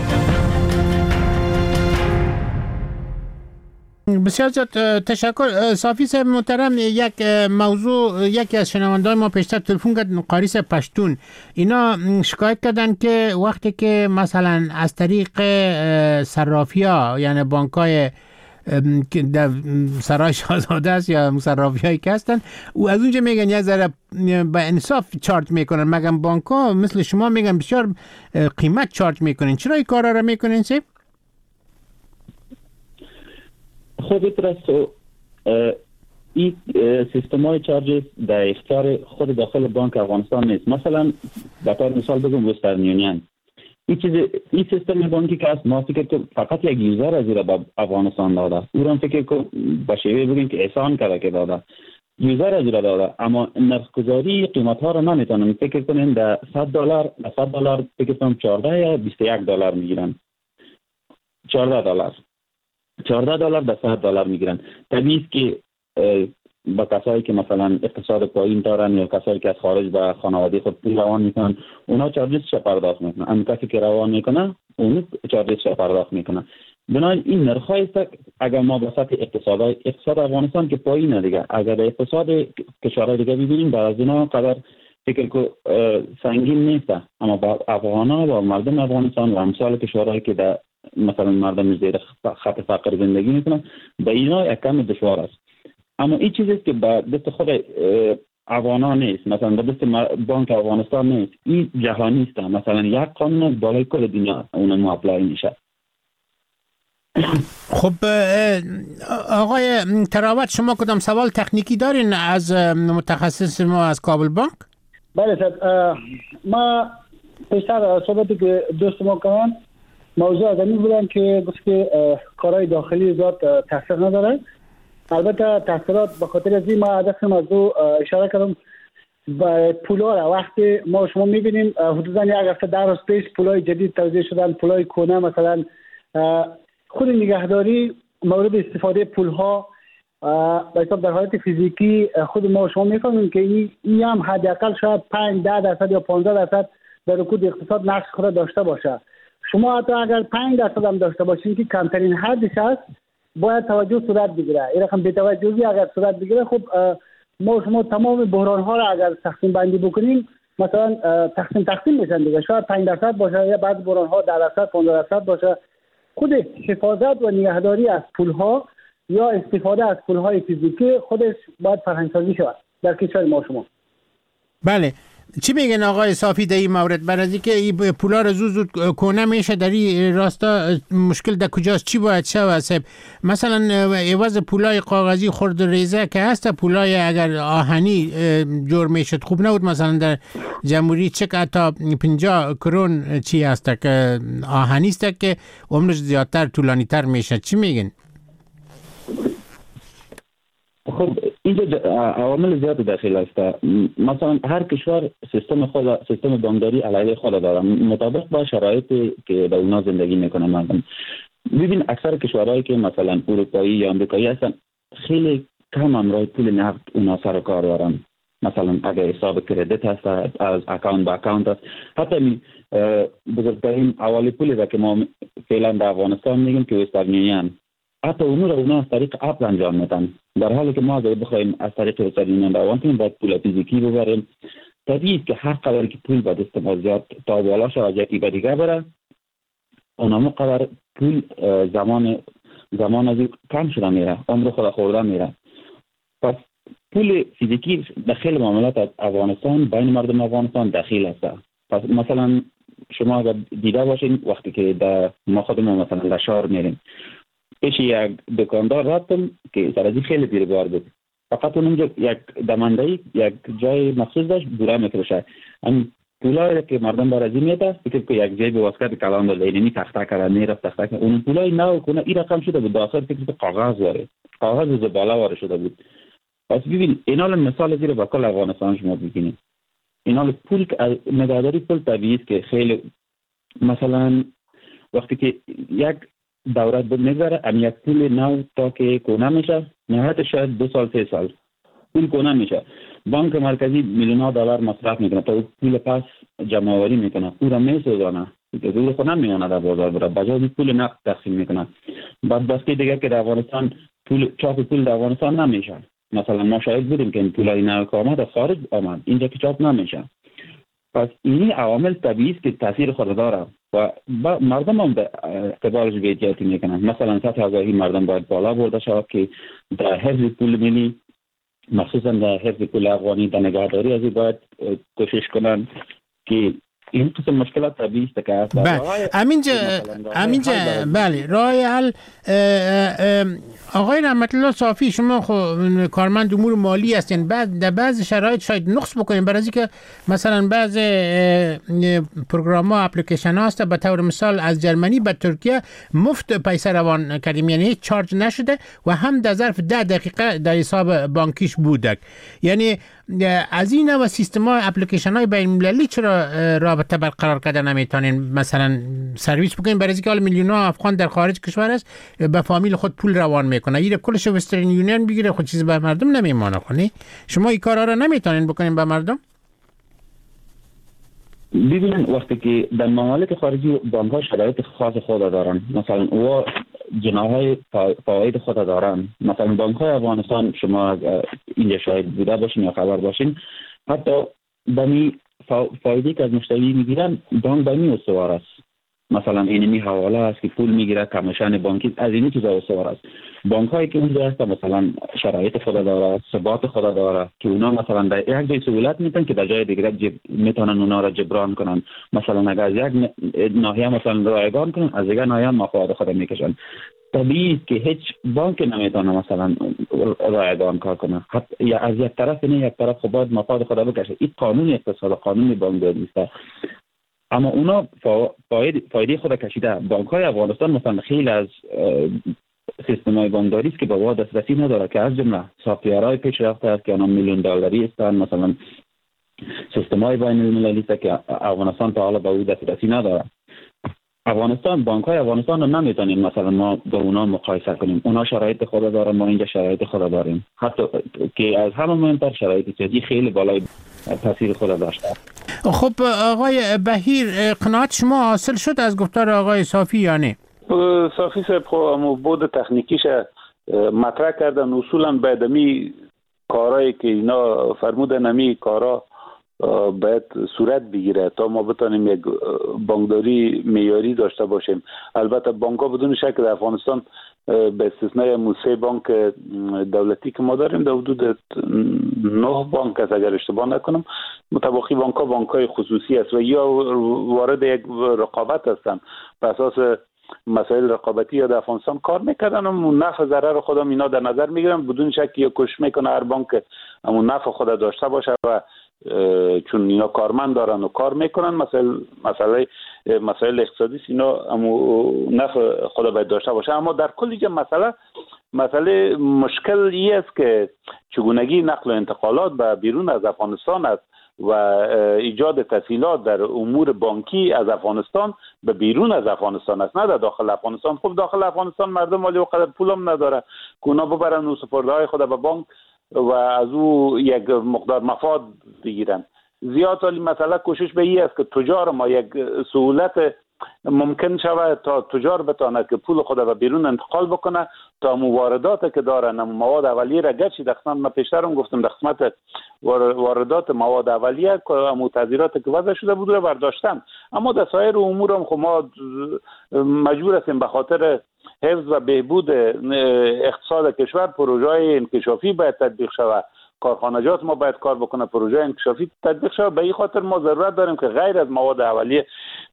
بسیار زیاد تشکر. صافی صاحب محترم، یک موضوع یکی از شنونده‌های ما پیشتر تلفن کرد، قاریس پشتون. اینا شکایت کردن که وقتی که مثلا از طریق صرافی‌ها، یعنی بانک‌های که در سرای شاهزاده است یا صرافی‌هایی که هستن، و از اونجا میگن یک ذره به انصاف چارج میکنن، مگر بانک‌ها مثل شما میگن بسیار قیمت چارج میکنن. چرا این کارا رو میکنن صاحب؟ خود درست این سیستم های چارجز در اختیار خود داخل بانک افغانستان نیست. مثلا به طور مثال بگم وسترن یونین، این سیستم بانکی که است، ما فکر که فقط یک یوزر از این به افغانستان داده، او را فکر که به شیوه بگیم که احسان کرده که داده، یوزر از این داده، اما نرخ‌گذاری قیمت ها را نمیتونن. فکر کنین در $100 فکر کنم 14 یا 21 دلار میگیرن. $14 در $100 میگیرن. طبیعی است که با کسایی که مثلا اقتصاد پایین دارن یا کسایی که از خارج به خانواده خود پول روان میکنن، اونا چارجزش پرداخت میکنن. اما کسی که روان میکنه اون چارجزش پرداخت میکنه. بنابراین این نرخ‌های است. اگر ما به سطح اقتصاد افغانستان که پایینه دیگه، اگر اقتصاد کشورهای دیگه ببینیم در از اینا قدر فکر که سنگین نیست، اما با افغانا و مردم افغانستان و امثال کشورهایی که در مثلا مردم زیر خط فقر زندگی میکنن، به اینا یک کم دشوار است. اما این چیزی که به دست خود افغانا نیست، مثلا به دست بانک افغانستان نیست، این جهانی است. مثلا یک قانون بالای کل دنیا اون اپلای میشه. خب آقای تراوت، شما کدام سوال تکنیکی دارین از متخصص ما از کابل بانک؟ بله صاحب، ما پیشتر صحبتی که دوست ما کردن موضوع از این بودن که گفت که کارهای داخلی زیاد تاثیر نداره. البته تاثیرات به خاطر از این ما هدف موضوع اشاره کردم. پولا را وقتی ما شما میبینیم حدودا یک هفته در روز پیش پولای جدید توزیع شدن، پولای کهنه مثلا خود نگهداری مورد استفاده پولها به حساب در حالت فیزیکی خود ما شما میفهمیم که این هم حداقل شاید 5-10% یا 15% در رکود اقتصاد نقش خود داشته باشه. شما حتی اگر 5% هم داشته باشین که کمترین حدش است، باید توجه صورت بگیره. این رقم بی توجهی اگر صورت بگیره، خب ما شما تمام بحران ها را اگر تقسیم بندی بکنیم، مثلا تقسیم میشن دیگه، شاید 5% باشه یا بعض بحران ها 10% 15% باشه. خود حفاظت و نگهداری از پول ها یا استفاده از پول های فیزیکی خودش باید فرهنگ‌سازی شود در کشور ما شما. بله، چی میگن آقای صافی در این مورد؟ برای اینکه این پولا رو زود کنه میشه، در این راستا مشکل در کجاست؟ چی باید شود؟ مثلا عوض پولای کاغذی خرد ریزه که هست، پولای اگر آهنی جور میشد خوب نبود. مثلا در جمهوری چک حتی 50 کرون چی هست که آهنی است که عمرش زیادتر طولانی تر میشه. چی میگن؟ خب اینجا عوامل زیادی داخل است. مثلا هر کشور سیستم بانکداری علیه خود داره، مطابق با شرایطی که در اونها زندگی میکنه مردم. ببین اکثر کشورهایی که مثلا اروپایی یا آمریکایی هستن، خیلی کم امرای پول نقد اونها سر کار دارن. مثلا اگر حساب کردیت هست، از اکاونت به اکاونت هست، حتی بزرگترین حواله پولی را که ما فعلا در افغانستان میگیم که وسترن یونین، حتی اونا از طریق اپ انجام میدن، در حالی که ما اگر بخوایم از طریق وسترن یونین روان کنیم باید پول فیزیکی ببریم. طبیعی که هر قدر که پول به دست ما زیاد تا بالا شود از یکی به دیگه بره، اونم قدر پول زمان از کم شده میره، عمر خود خورده میره. پس پول فیزیکی داخل معاملات افغانستان بین مردم افغانستان داخل است. پس مثلا شما اگر دیده باشین وقتی که ما خودمون مثلا در شهر میریم، پیش یک دکاندار رفتم که سرازی خیلی بیربار بود، فقط اونجا یک دماندهی یک جای مخصوص داشت بوره میفروشه. پولایی که مردم برای میده فکر که یک جیب واسکت کلام لینی تخته کردن میرفت تخته کردن اون پولای نو کنه این رقم شده بود داخل فکر که کاغذ واره کاغذ زباله واره شده بود. پس ببین اینا مثال زیر با کل افغانستان شما ببینید اینا پول نگهداری پول طبیعی است که خیلی مثلا وقتی که یک دولت بمیگذاره ام یک پول نو تا که کنه میشه نهایت شاید 2 سال 3 سال پول کنه میشه. بانک مرکزی میلیون‌ها دلار مصرف میکنه تا پول پس جمع آوری میکنه پول میسوزانه که پول خود نمیونه در بازار بره بجای پول نقد تقسیم میکنه. بعد بسته دیگه که در افغانستان پول چاپ پول در افغانستان نمیشه. مثلا ما شاید بودیم که این پولای نو که آمد از خارج آمد اینجا که چاپ نمیشه. پس این عوامل طبیعی است که تاثیر خود داره و مردم هم اعتبارش به احتیاطی میکنن. مثلا سطح آگاهی مردم باید بالا برده شود که در حفظ پول ملی مخصوصا در حفظ پول افغانی در نگهداری از این باید کوشش کنن که این قسم مشکلات طبیعی است که امینجا بله راه حل. آقای رحمت الله صافی شما کارمند امور مالی هستین در بعض شرایط شاید نقص بکنین برای اینکه مثلا بعض پروگرام ها اپلیکیشن ها هست به طور مثال از جرمنی به ترکیه مفت پیسه روان کردیم یعنی هیچ چارج نشده و هم در ظرف 10 دقیقه در حساب بانکیش بودک. یعنی از این و سیستم های اپلیکیشن های بین المللی چرا رابطه برقرار کردن نمیتونین مثلا سرویس بکنین برای اینکه حال میلیون ها افغان در خارج کشور است به فامیل خود پول روان میکنه این کلش وسترن یونین بگیره خود چیزی به مردم نمیمانه کنی شما این کارا رو نمیتونین بکنین به مردم. ببینید وقتی که در ممالک خارجی بانک ها شرایط خاص خود دارن مثلا او جناهای فواید خود دارن. مثلا بانک های افغانستان شما اینجا شاید بوده باشین یا خبر باشین حتی بمی فایده که از مشتری میگیرن بانک بمی استوار است. مثلا اینمی حواله است که پول میگیره کمیشن بانکی از اینی چیزا استوار است. بانک هایی که اونجا هست مثلا شرایط خود داره ثبات خود داره که اونا مثلا در یک جای سهولت میتن که در جای دیگه میتونن اونا را جبران کنن. مثلا اگر از یک ناحیه مثلا رایگان کنن از دیگه ناحیه مفاد خود میکشن. طبیعی است که هیچ بانک نمیتونه مثلا رایگان کار کنه یا از یک طرف نه یک طرف باید مفاد خود بکشه. این قانون اقتصاد قانون بانکداری است. اما اونا فایده خود کشیده. بانک های افغانستان مثلا خیلی از سیستم های بانکداری است که به وا دسترسی نداره که از جمله سافت‌ورهای پیشرفته است که آنها میلیون دلاری هستند. مثلا سیستم های بین المللی است که افغانستان تا حالا به او دسترسی نداره. بانک های افغانستان رو نمیتونیم مثلا ما با اونا مقایسه کنیم. اونا شرایط خود دارن ما اینجا شرایط خود داریم حتی که از همه مهمتر شرایط اقتصادی خیلی بالای تاثیر خود داشته. خب آقای بهیر قناعت شما حاصل شد از گفتار آقای صافی یا نه؟ صافی صاحب خب بود تکنیکیش مطرح کردن اصولا بعدمی کارهایی که اینا فرمودن همی کارا باید صورت بگیره تا ما بتانیم یک بانکداری معیاری داشته باشیم. البته بانک ها بدون شک در افغانستان به استثنای موسه بانک دولتی که ما داریم در حدود 9 بانک است اگر اشتباه نکنم متباقی بانک های خصوصی است و یا وارد یک رقابت هستن به اساس مسائل رقابتی یا در افغانستان کار میکردن و نفع ضرر خودم اینا در نظر میگیرن بدون شک یا کوشش میکنه هر بانک همون نفع خود داشته باشه و چون اینا کارمند دارن و کار میکنن مسائل اقتصادی اینا نفع خود باید داشته باشه. اما در کل اینجا مسئله مشکل ای است که چگونگی نقل و انتقالات به بیرون از افغانستان است و ایجاد تسهیلات در امور بانکی از افغانستان به بیرون از افغانستان است نه در داخل افغانستان. خب داخل افغانستان مردم مالی و قدر پولم نداره که اونا ببرن و سپرده های خود به بانک و از او یک مقدار مفاد بگیرن. زیاد حالی مسئله کوشش به این است که تجار ما یک سهولت ممکن شود تا تجار بتانه که پول خود به بیرون انتقال بکنه تا واردات که دارن مواد اولیه را گرچه در قسمت ما پیشترم گفتم در قسمت واردات مواد اولیه که تعذیرات که وضع شده بود رو برداشتن اما در سایر امور هم خب ما مجبور هستیم به خاطر حفظ و بهبود اقتصاد کشور پروژه‌های انکشافی باید تطبیق شود. کارخانجات ما باید کار بکنه پروژه انکشافی تطبیق شود. به این خاطر ما ضرورت داریم که غیر از مواد اولیه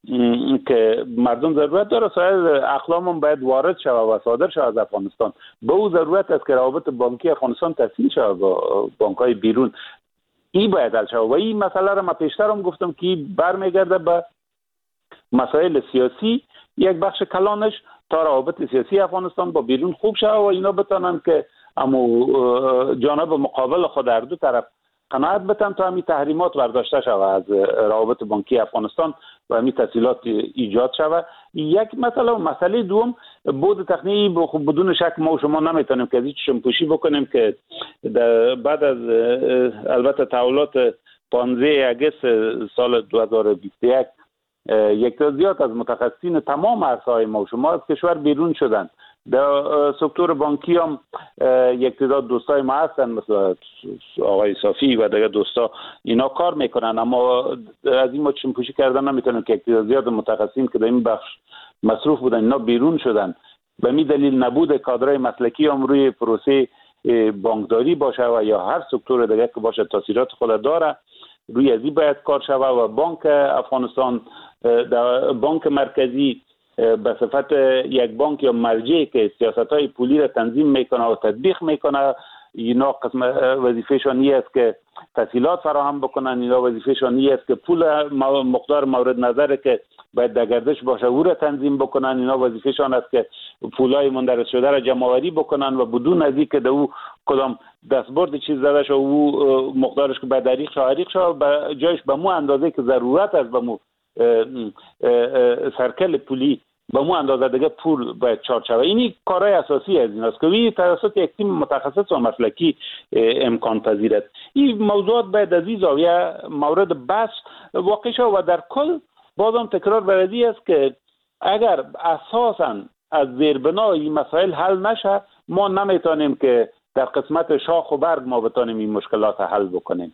که مردم ضرورت داره سایر اقلام هم باید وارد شود و صادر شود از افغانستان. به او ضرورت است که روابط بانکی افغانستان تسهیل شود با بانک‌های بیرون. این باید حل شود و این مسئله را من پیشتر هم گفتم که برمیگرده به مسائل سیاسی، یک بخش کلانش تا روابط سیاسی افغانستان با بیرون خوب شود و اینا بتونن که جانب مقابل خود در دو طرف قناعت بتن تا همین تحریمات برداشته شود از روابط بانکی افغانستان و همین تسهیلات ایجاد شود. یک مسئله دوم بود تقنینی بدون شک ما و شما نمیتونیم که از این چشم‌پوشی بکنیم که بعد از البته تحولات 15 اگست سال 2021 یک تعداد از متخصصین تمام عرصه‌های ما و شما از کشور بیرون شدند. در سکتور بانکی هم یک تعداد دوستای ما هستن مثل آقای صافی و دیگه دوستا اینا کار میکنن، اما از این ما چشم‌پوشی کردن نمیتونن که یک تعداد زیاد متخصصین که در این بخش مصروف بودن اینا بیرون شدن. به می دلیل نبود کادرهای مسلکی هم روی پروسه بانکداری باشه و یا هر سکتور دیگه که باشه تاثیرات خود داره، روی ازی باید کار شود و بانک افغانستان بانک مرکزی به صفت یک بانک یا مرجعی که سیاست‌های پولی را تنظیم میکنه و تطبیق میکنه، اینا قسم وظیفه‌شان است که تسهیلات فراهم بکنن، اینا وظیفه‌شان است که پول مقدار مورد نظر که باید در گردش باشه او را تنظیم بکنن، اینا وظیفه‌شان است که پولای مندرج شده را جمع‌آوری بکنن و بدون از اینکه در او کدام دستبرد چیز زده شو او مقدارش که به دریغ شو به جایش به مو اندازه که ضرورت است به مو سرکل پولی به مو اندازه دیگه پول باید چارج شود. اینی کارهای اساسی از این است که وی توسط یک تیم متخصص و مسلکی امکان پذیر است. این موضوعات باید از این زاویه مورد بحث واقع شود و در کل بازم تکرار بردی است که اگر اساساً از زیربنای این مسائل حل نشه ما نمیتونیم که در قسمت شاخ و برگ ما بتونیم این مشکلات حل بکنیم.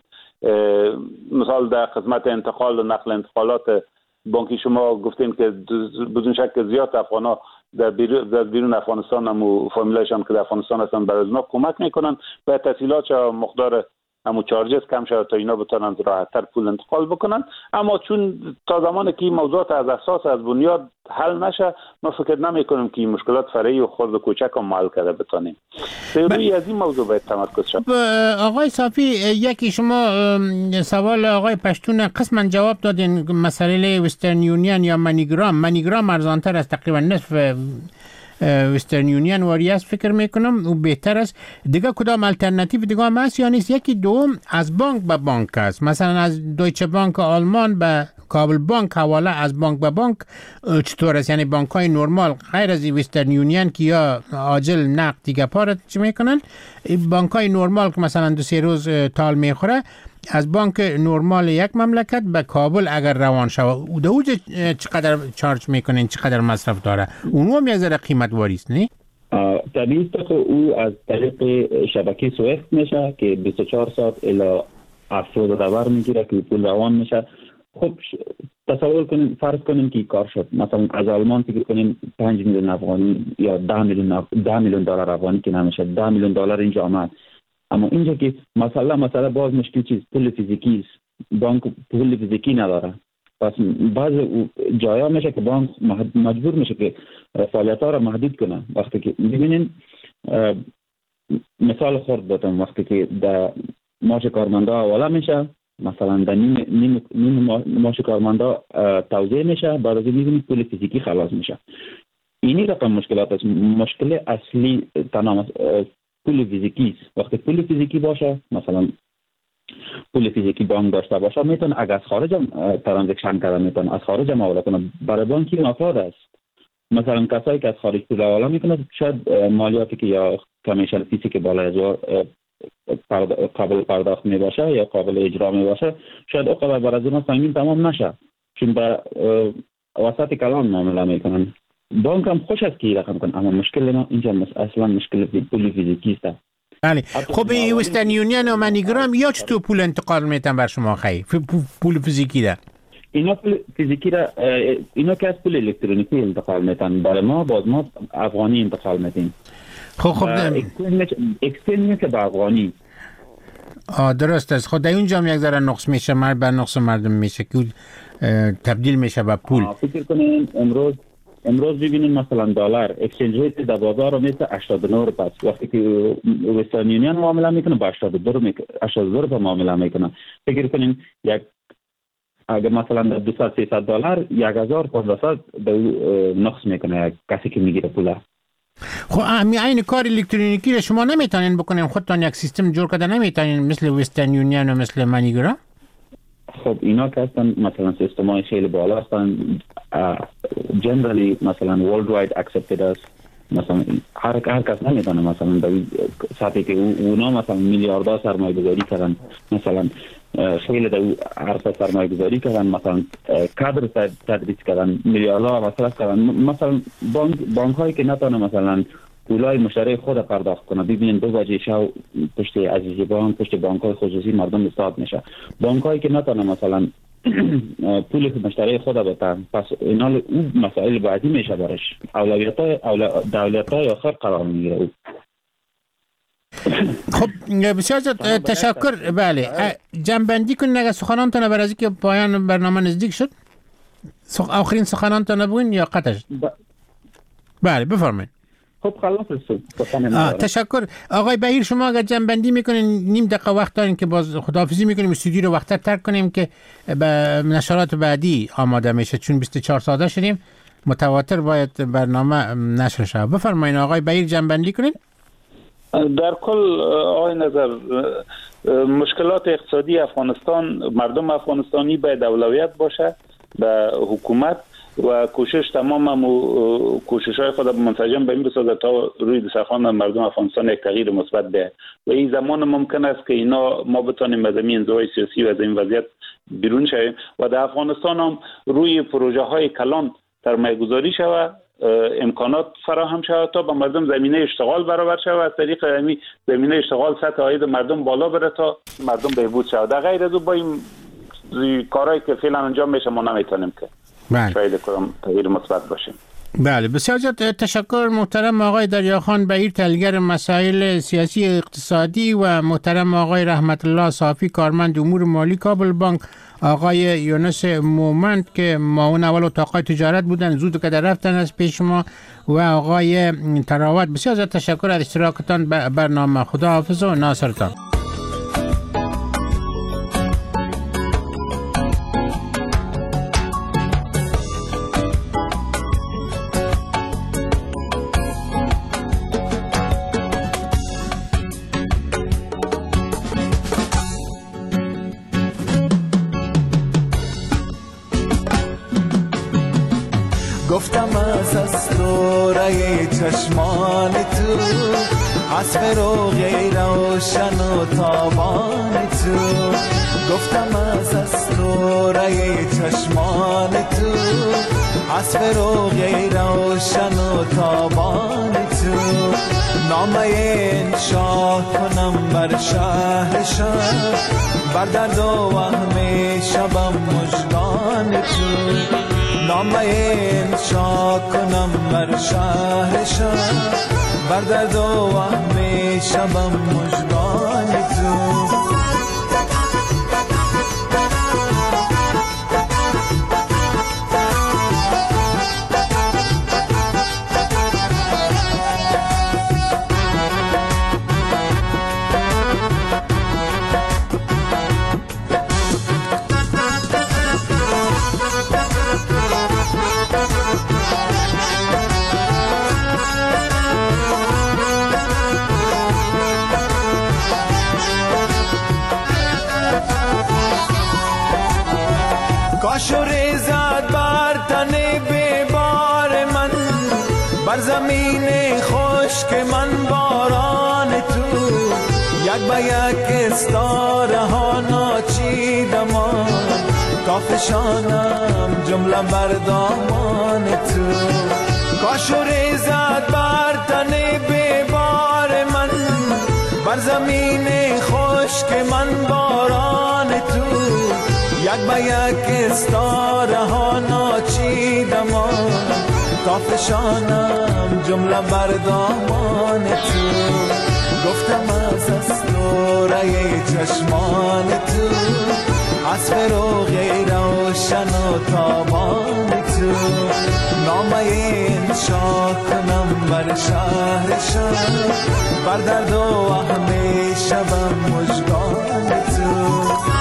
مثال در قسمت انتقال و نقل انتقالات بانکی شما گفتین که بدون شک زیاد افغانا در بیرون افغانستان هم فامیلایشان که در افغانستان هستن برای اونا کمک میکنن و تسهیلات و مقدار همو چارجز کم شود تا اینا بتونن راحت‌تر پول انتقال بکنن. اما چون تا زمانی که این موضوعات از اساس از بنیاد حل نشه ما فکر نمی‌کنیم که این مشکلات فرعی و خرد و کوچک هم حل کرده بتونیم. روی از این موضوع باید تمرکز شد. آقای صافی یکی شما سوال آقای پشتون قسما جواب دادین، مسئله وسترن یونین یا منیگرام ارزان‌تر از تقریبا نصف وسترن یونین واری است فکر میکنم و بهتر است. دیگه کدام الटरनेटिव دیگه هم هست یا نیست؟ یکی دوم از بانک به بانک است، مثلا از دویچه بانک آلمان به کابل بانک حواله از بانک به بانک چطور است؟ یعنی بانک های نورمال غیر از وسترن یونین که یا عاجل نقد دیگه پارت چی میکنن، بانک های نورمال که مثلا 2-3 روز تال میخوره از بانک نورمال یک مملکت به کابل اگر روان شود او چقدر چارج میکنین، چقدر مصرف داره؟ اونو هم یک ذره قیمت واری است نه؟ طبیعی است که او از طریق شبکه سوئیفت میشه که 24 ساعت الی افراد داور میگیره که پول روان میشه. خب تصور کنیم فرض کنیم که کار شد، مثلا از آلمان فکر کنیم 5 میلیون افغانی یا 10 میلیون دلار افغانی که نمیشه 10 میلیون دلار اینجا آمد. اما اینجا که مسئله باز مشکل چیز پول فیزیکی است، بانک پول فیزیکی نداره، پس بعض جایا میشه که بانک مجبور میشه که فعالیت ها را محدود کنه. وقتی که ببینین مثال خورد بدم، وقتی که در معاش کارمندا حواله میشه مثلا در نیم معاش کارمندا توزیع میشه، بعد از این پول فیزیکی خلاص میشه. اینی رقم مشکلات است. مشکل اصلی تنها پول فیزیکی است. وقتی پول فیزیکی باشه مثلا پول فیزیکی بانک داشته باشه میتونه اگر از خارج ترانزکشن کنه، میتونه از خارج حواله کنه. برای بانکی ناکار است. مثلا کسایی که از خارج پول حواله میکنه شاید مالیاتی که یا کمیشن فیسی که بالای 1000 قابل پرداخت می باشه یا قابل اجرا می باشه شاید عقب بر از اون سنگین تمام نشه، چون به وسط کلان معامله میکنن. بانک هم خوش است که رقم کنه، اما مشکل ما اینجا اصلا مشکل پول فیزیکی است. بله. خب این وسترن یونین و منیگرام یا چطور پول انتقال میتن بر شما خیلی پول فیزیکی ده؟ اینا پول فیزیکی را اینا که از پول الکترونیکی انتقال میتن، برای ما باز ما افغانی انتقال میتیم. خب اکسچنج که به افغانی درست است. خود اونجا هم یک ذره نقص میشه، بر نقص مردم میشه که تبدیل میشه به پول. فکر کنین امروز امروز ببینید مثلا دلار اکسچنج ریت در بازار مثل 89 روپیه است. وقتی که وسترن یونین معامله میکنه با 82 روپیه معامله میکنه. فکر کنین یک اگر مثلا 200-300 دلار 1500 نقص میکنه یک کسی که میگیره پول. خب این کار الکترونیکی رو شما نمیتونین بکنین؟ خودتان یک سیستم جور کرده نمیتونین مثل وسترن یونین و مثل منیگرا؟ خب اینا که هستن مثلا سیستم های خیلی بالا هستن، جنرالی مثلا ورلد واید اکسپتد است. مثلا هر کس نمیتونه مثلا در سطحی که اونا مثلا میلیاردها سرمایه گذاری کردن، مثلا خیلی در عرصه سرمایه گذاری کردن، مثلا کادر تدریس کردن، میلیاردها مصرف کردن. مثلا بانک هایی که نتونه مثلا پولای مشتری خود پرداخت کنه، ببینید 2 بجه شب پشت عزیزی بانک، پشت بانک های خصوصی مردم استاد میشه. بانک هایی که نتونه مثلا پول مشتری خود بتن، پس اینا اون مسائل بعدی میشه برش دولت های آخر قرار میگیره او. خب بسیار تشکر. بله جنبندی کنین اگر سخنانتان بر از اینکه پایان برنامه نزدیک شد، آخرین سخنانتان بگوین یا قطعش؟ بله بفرمایید. خب خلاص شد. تشکر آقای بهیر. شما اگر جنبندی میکنین، نیم دقیقه وقت دارین که باز خداحافظی میکنیم، استودیو رو وقت‌تر ترک کنیم که به نشرات بعدی آماده میشه، چون 24 ساعته شدیم متواتر باید برنامه نشر شود. بفرمایید آقای بهیر جنبندی کنین. در کل آقای نظر مشکلات اقتصادی افغانستان، مردم افغانستانی باید اولویت باشه به حکومت و کوشش تمام کوشش‌های خود منسجم به این بسازد تا روی دسترخوان مردم افغانستان یک تغییر مثبت ده و این زمان ممکن است که ما بتانیم از این انزوای سیاسی و از این وضعیت بیرون شویم و در افغانستان هم روی پروژه های کلان سرمایه‌گذاری شود، امکانات فراهم شود تا به مردم زمینه اشتغال برابر شود، از طریق همین زمینه اشتغال سطح عاید مردم بالا بره تا مردم بهبود شود. در غیر از او با این کارهایی که فعلا انجام میشه ما نمیتونیم که شاید کنم تغییر مثبت باشیم. بله بسیار تشکر محترم آقای دریاخان بهیر، تحلیلگر مسائل سیاسی اقتصادی، و محترم آقای رحمت الله صافی، کارمند امور مالی کابل بانک، آقای یونس مومند که معاون اول اتاق تجارت بودن زود که در رفتن از پیش ما، و آقای تراوت. بسیار تشکر از اشتراکتان برنامه. خدا حافظ و ناصرتان. گفتم از اسراره چشمان تو، حسب رو غیر روشن و تابان تو. گفتم از اسراره چشمان تو، حسب رو غیر روشن و تابان تو. نامه انشا کنم بر شهر بر درد و وهم شبم مژگان تو. نامه انشا کنم بر شهر بر درد و وهم شبم مژگان تو. کاش و ریزد بر تن بیبار من، بر زمین خشک من باران تو. یک به یک استاره ها ناچیدمان، تا فشانم جمله بر دامان تو. کاش و ریزد بر تن بیبار من، بر زمین خشک من باران تو. یک به یک استاره ها ناچیدمان، تا فشانم جمله بر دامان تو. گفتم از اسراره چشمان تو، حسب رو غیر روشن و تابان تو. نامه انشا کنم بر شهر شهر، بر درد و همیشه به مژگان تو.